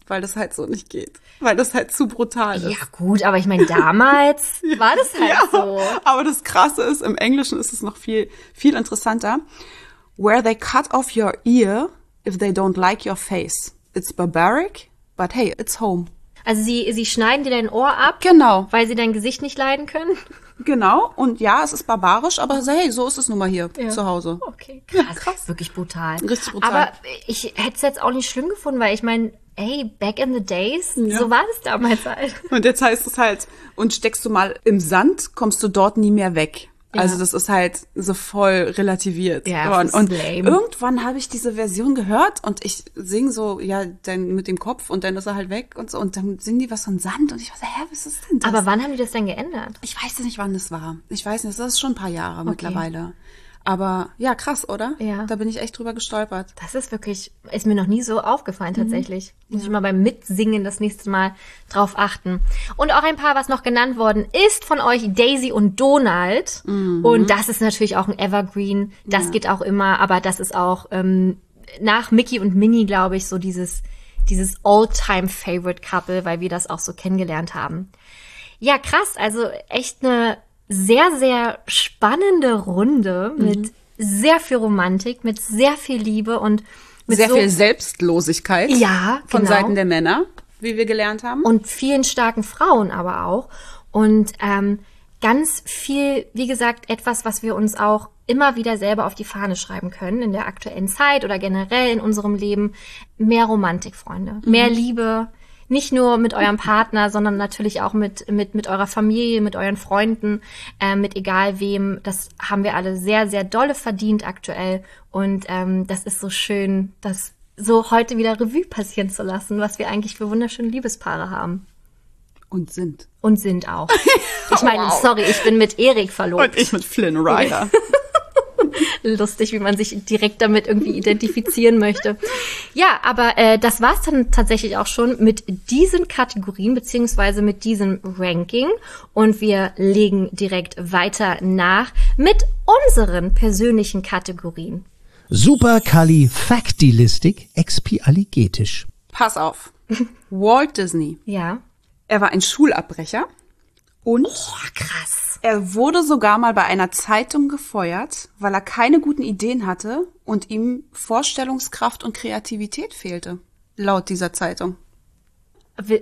weil das halt so nicht geht. Weil das halt zu brutal ist. Ja gut, aber ich meine, damals war das halt ja, so. Aber das Krasse ist, im Englischen ist es noch viel, viel interessanter. Where they cut off your ear if they don't like your face. It's barbaric, but hey, it's home. Also sie, sie schneiden dir dein Ohr ab, Genau. weil sie dein Gesicht nicht leiden können? Genau, und ja, es ist barbarisch, aber hey, so ist es nun mal hier Ja. zu Hause. Okay, krass. Ja, krass. Wirklich brutal. Richtig brutal. Aber ich hätte es jetzt auch nicht schlimm gefunden, weil ich meine, ey, back in the days, Ja. so war das damals halt. Und jetzt heißt es halt, und steckst du mal im Sand, kommst du dort nie mehr weg. Ja. Also das ist halt so voll relativiert Ja, worden. das ist Und lame. irgendwann habe ich diese Version gehört und ich sing so, ja, dann mit dem Kopf und dann ist er halt weg und so. Und dann singen die was von Sand und ich war so, hä, was ist denn das? Aber wann haben die das denn geändert? Ich weiß nicht, wann das war. Ich weiß nicht, das ist schon ein paar Jahre mittlerweile. Aber ja, krass, oder? Ja. Da bin ich echt drüber gestolpert. Das ist wirklich, ist mir noch nie so aufgefallen tatsächlich. Muss ich mal beim Mitsingen das nächste Mal drauf achten. Und auch ein paar, was noch genannt worden ist von euch, Daisy und Donald. Und das ist natürlich auch ein Evergreen. Das Ja. geht auch immer, aber das ist auch ähm, nach Mickey und Minnie, glaube ich, so dieses, dieses All-Time-Favorite-Couple, weil wir das auch so kennengelernt haben. Ja, krass, also echt eine sehr, sehr spannende Runde mit sehr viel Romantik, mit sehr viel Liebe und mit Sehr so, viel Selbstlosigkeit ja, von genau. Seiten der Männer, wie wir gelernt haben. und vielen starken Frauen aber auch. Und ähm, ganz viel, wie gesagt, etwas, was wir uns auch immer wieder selber auf die Fahne schreiben können in der aktuellen Zeit oder generell in unserem Leben. Mehr Romantik, Freunde. Mehr Liebe. Nicht nur mit eurem Partner, sondern natürlich auch mit mit mit eurer Familie, mit euren Freunden, äh, mit egal wem. Das haben wir alle sehr, sehr dolle verdient aktuell. Und ähm, das ist so schön, das so heute wieder Revue passieren zu lassen, was wir eigentlich für wunderschöne Liebespaare haben. Und sind. Und sind auch. Ich meine, Wow. sorry, ich bin mit Erik verlobt. Und ich mit Flynn Rider. Lustig, wie man sich direkt damit irgendwie identifizieren möchte. Ja, aber äh, das war's dann tatsächlich auch schon mit diesen Kategorien beziehungsweise mit diesem Ranking. Und wir legen direkt weiter nach mit unseren persönlichen Kategorien. Superkalifaktilistik expialigetisch. Pass auf. Walt Disney. Ja. Er war ein Schulabbrecher und Oh, krass. er wurde sogar mal bei einer Zeitung gefeuert, weil er keine guten Ideen hatte und ihm Vorstellungskraft und Kreativität fehlte. Laut dieser Zeitung. Wie,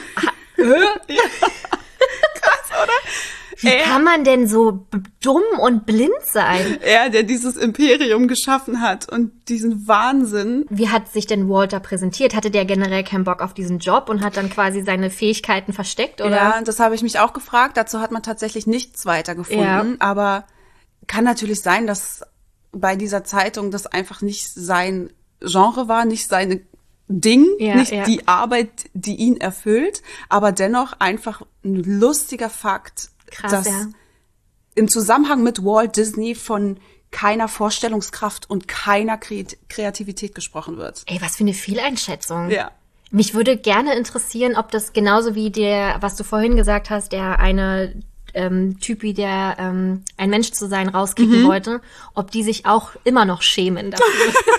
Krass, oder? wie Er, kann man denn so b- dumm und blind sein? er, der dieses Imperium geschaffen hat und diesen Wahnsinn. Wie hat sich denn Walter präsentiert? Hatte der generell keinen Bock auf diesen Job und hat dann quasi seine Fähigkeiten versteckt, oder? Ja, das habe ich mich auch gefragt. Dazu hat man tatsächlich nichts weiter gefunden. Ja. Aber kann natürlich sein, dass bei dieser Zeitung das einfach nicht sein Genre war, nicht seine Ding, Ja, nicht ja. die Arbeit, die ihn erfüllt, aber dennoch einfach ein lustiger Fakt, Krass, dass ja. im Zusammenhang mit Walt Disney von keiner Vorstellungskraft und keiner Kre- Kreativität gesprochen wird. Ey, was für eine Fehleinschätzung. Ja. Mich würde gerne interessieren, ob das genauso wie der, was du vorhin gesagt hast, der eine ähm, Typi, der ähm, ein Mensch zu sein rauskicken wollte, ob die sich auch immer noch schämen dafür.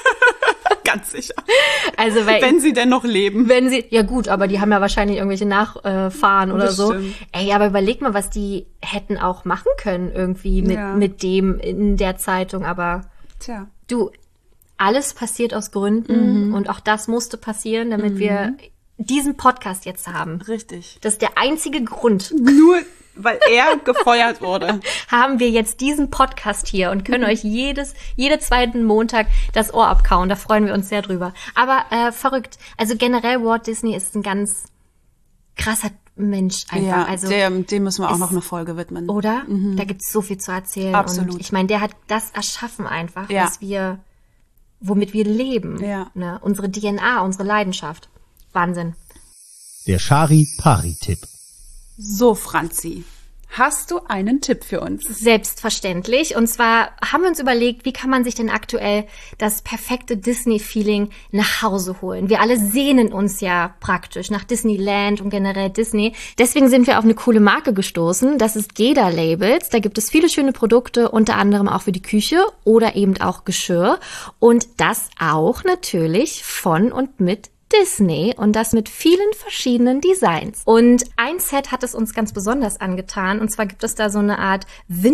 Ganz sicher. Also weil Wenn sie denn noch leben. wenn sie, ja gut, aber die haben ja wahrscheinlich irgendwelche Nachfahren oder Das so. stimmt. Ey, aber überleg mal, was die hätten auch machen können irgendwie mit Ja. mit dem in der Zeitung. Aber Tja. du, alles passiert aus Gründen und auch das musste passieren, damit wir diesen Podcast jetzt haben. Richtig. Das ist der einzige Grund, Nur weil er gefeuert wurde. haben wir jetzt diesen Podcast hier und können euch jedes, jeden zweiten Montag das Ohr abkauen. Da freuen wir uns sehr drüber. Aber äh, verrückt. Also generell Walt Disney ist ein ganz krasser Mensch einfach. Ja, also der, dem müssen wir auch ist- noch eine Folge widmen. oder? Da gibt's so viel zu erzählen. Absolut. Und ich meine, der hat das erschaffen einfach, Ja. was wir, womit wir leben. Ja. Ne? Unsere D N A, unsere Leidenschaft. Wahnsinn. Der Chari-Pari-Tipp. So, Franzi, hast du einen Tipp für uns? Selbstverständlich. Und zwar haben wir uns überlegt, wie kann man sich denn aktuell das perfekte Disney-Feeling nach Hause holen? Wir alle sehnen uns ja praktisch nach Disneyland und generell Disney. Deswegen sind wir auf eine coole Marke gestoßen. Das ist Geda Labels. Da gibt es viele schöne Produkte, unter anderem auch für die Küche oder eben auch Geschirr. Und das auch natürlich von und mit Disney und das mit vielen verschiedenen Designs. Und ein Set hat es uns ganz besonders angetan und zwar gibt es da so eine Art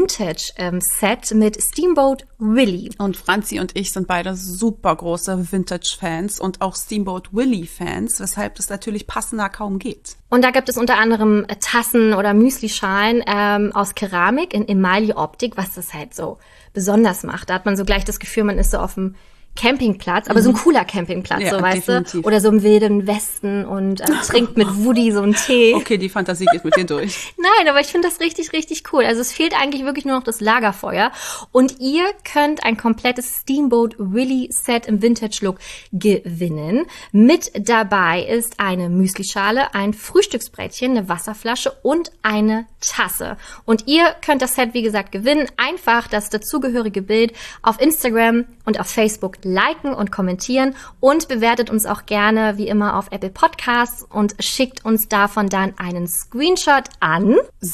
Vintage-Set ähm, mit Steamboat Willie. Und Franzi und ich sind beide super große Vintage-Fans und auch Steamboat Willie-Fans, weshalb das natürlich passender kaum geht. Und da gibt es unter anderem Tassen oder Müslischalen ähm, aus Keramik in Emaille-Optik, was das halt so besonders macht. Da hat man so gleich das Gefühl, man ist so auf dem Campingplatz, aber mhm. so ein cooler Campingplatz, ja, so weißt definitiv. du? Oder so im wilden Westen und äh, trinkt mit Woody so einen Tee. Okay, die Fantasie geht mit dir durch. Nein, aber ich finde das richtig, richtig cool. Also es fehlt eigentlich wirklich nur noch das Lagerfeuer. Und ihr könnt ein komplettes Steamboat Willie Set im Vintage-Look gewinnen. Mit dabei ist eine Müslischale, ein Frühstücksbrettchen, eine Wasserflasche und eine Tasse. Und ihr könnt das Set, wie gesagt, gewinnen. Einfach das dazugehörige Bild auf Instagram und auf Facebook liken und kommentieren und bewertet uns auch gerne, wie immer, auf Apple Podcasts und schickt uns davon dann einen Screenshot an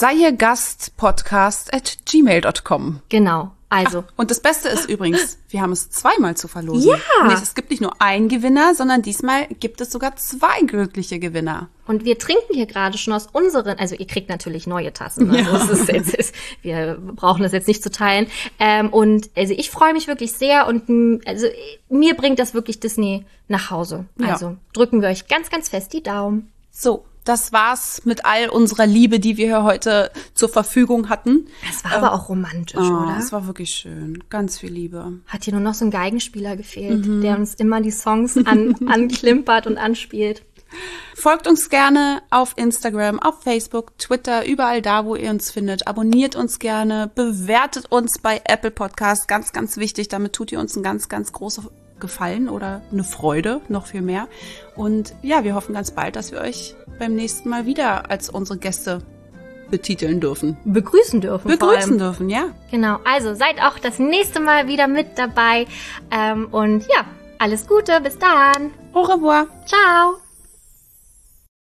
seiegastpodcast at gmail dot com. Genau. Also. Ach, und das Beste ist übrigens, wir haben es zweimal zu verlosen. Ja. Nicht, es gibt nicht nur einen Gewinner, sondern diesmal gibt es sogar zwei glückliche Gewinner. Und wir trinken hier gerade schon aus unseren, also ihr kriegt natürlich neue Tassen, ne? Ja. Das ist jetzt, ist, wir brauchen das jetzt nicht zu teilen. Ähm, und also ich freue mich wirklich sehr und m, also mir bringt das wirklich Disney nach Hause. Also ja. drücken wir euch ganz, ganz fest die Daumen. So. Das war's mit all unserer Liebe, die wir hier heute zur Verfügung hatten. Es war ähm, aber auch romantisch, oh, oder? Es war wirklich schön. Ganz viel Liebe. Hat hier nur noch so ein Geigenspieler gefehlt, mhm. der uns immer die Songs an, anklimpert und anspielt. Folgt uns gerne auf Instagram, auf Facebook, Twitter, überall da, wo ihr uns findet. Abonniert uns gerne, bewertet uns bei Apple Podcasts. Ganz, ganz wichtig. Damit tut ihr uns einen ganz, ganz großen Gefallen oder eine Freude, noch viel mehr. Und ja, wir hoffen ganz bald, dass wir euch beim nächsten Mal wieder als unsere Gäste betiteln dürfen. Begrüßen dürfen. Begrüßen dürfen, ja. Genau, also seid auch das nächste Mal wieder mit dabei. Ähm, und ja, alles Gute, bis dann. Au revoir. Ciao.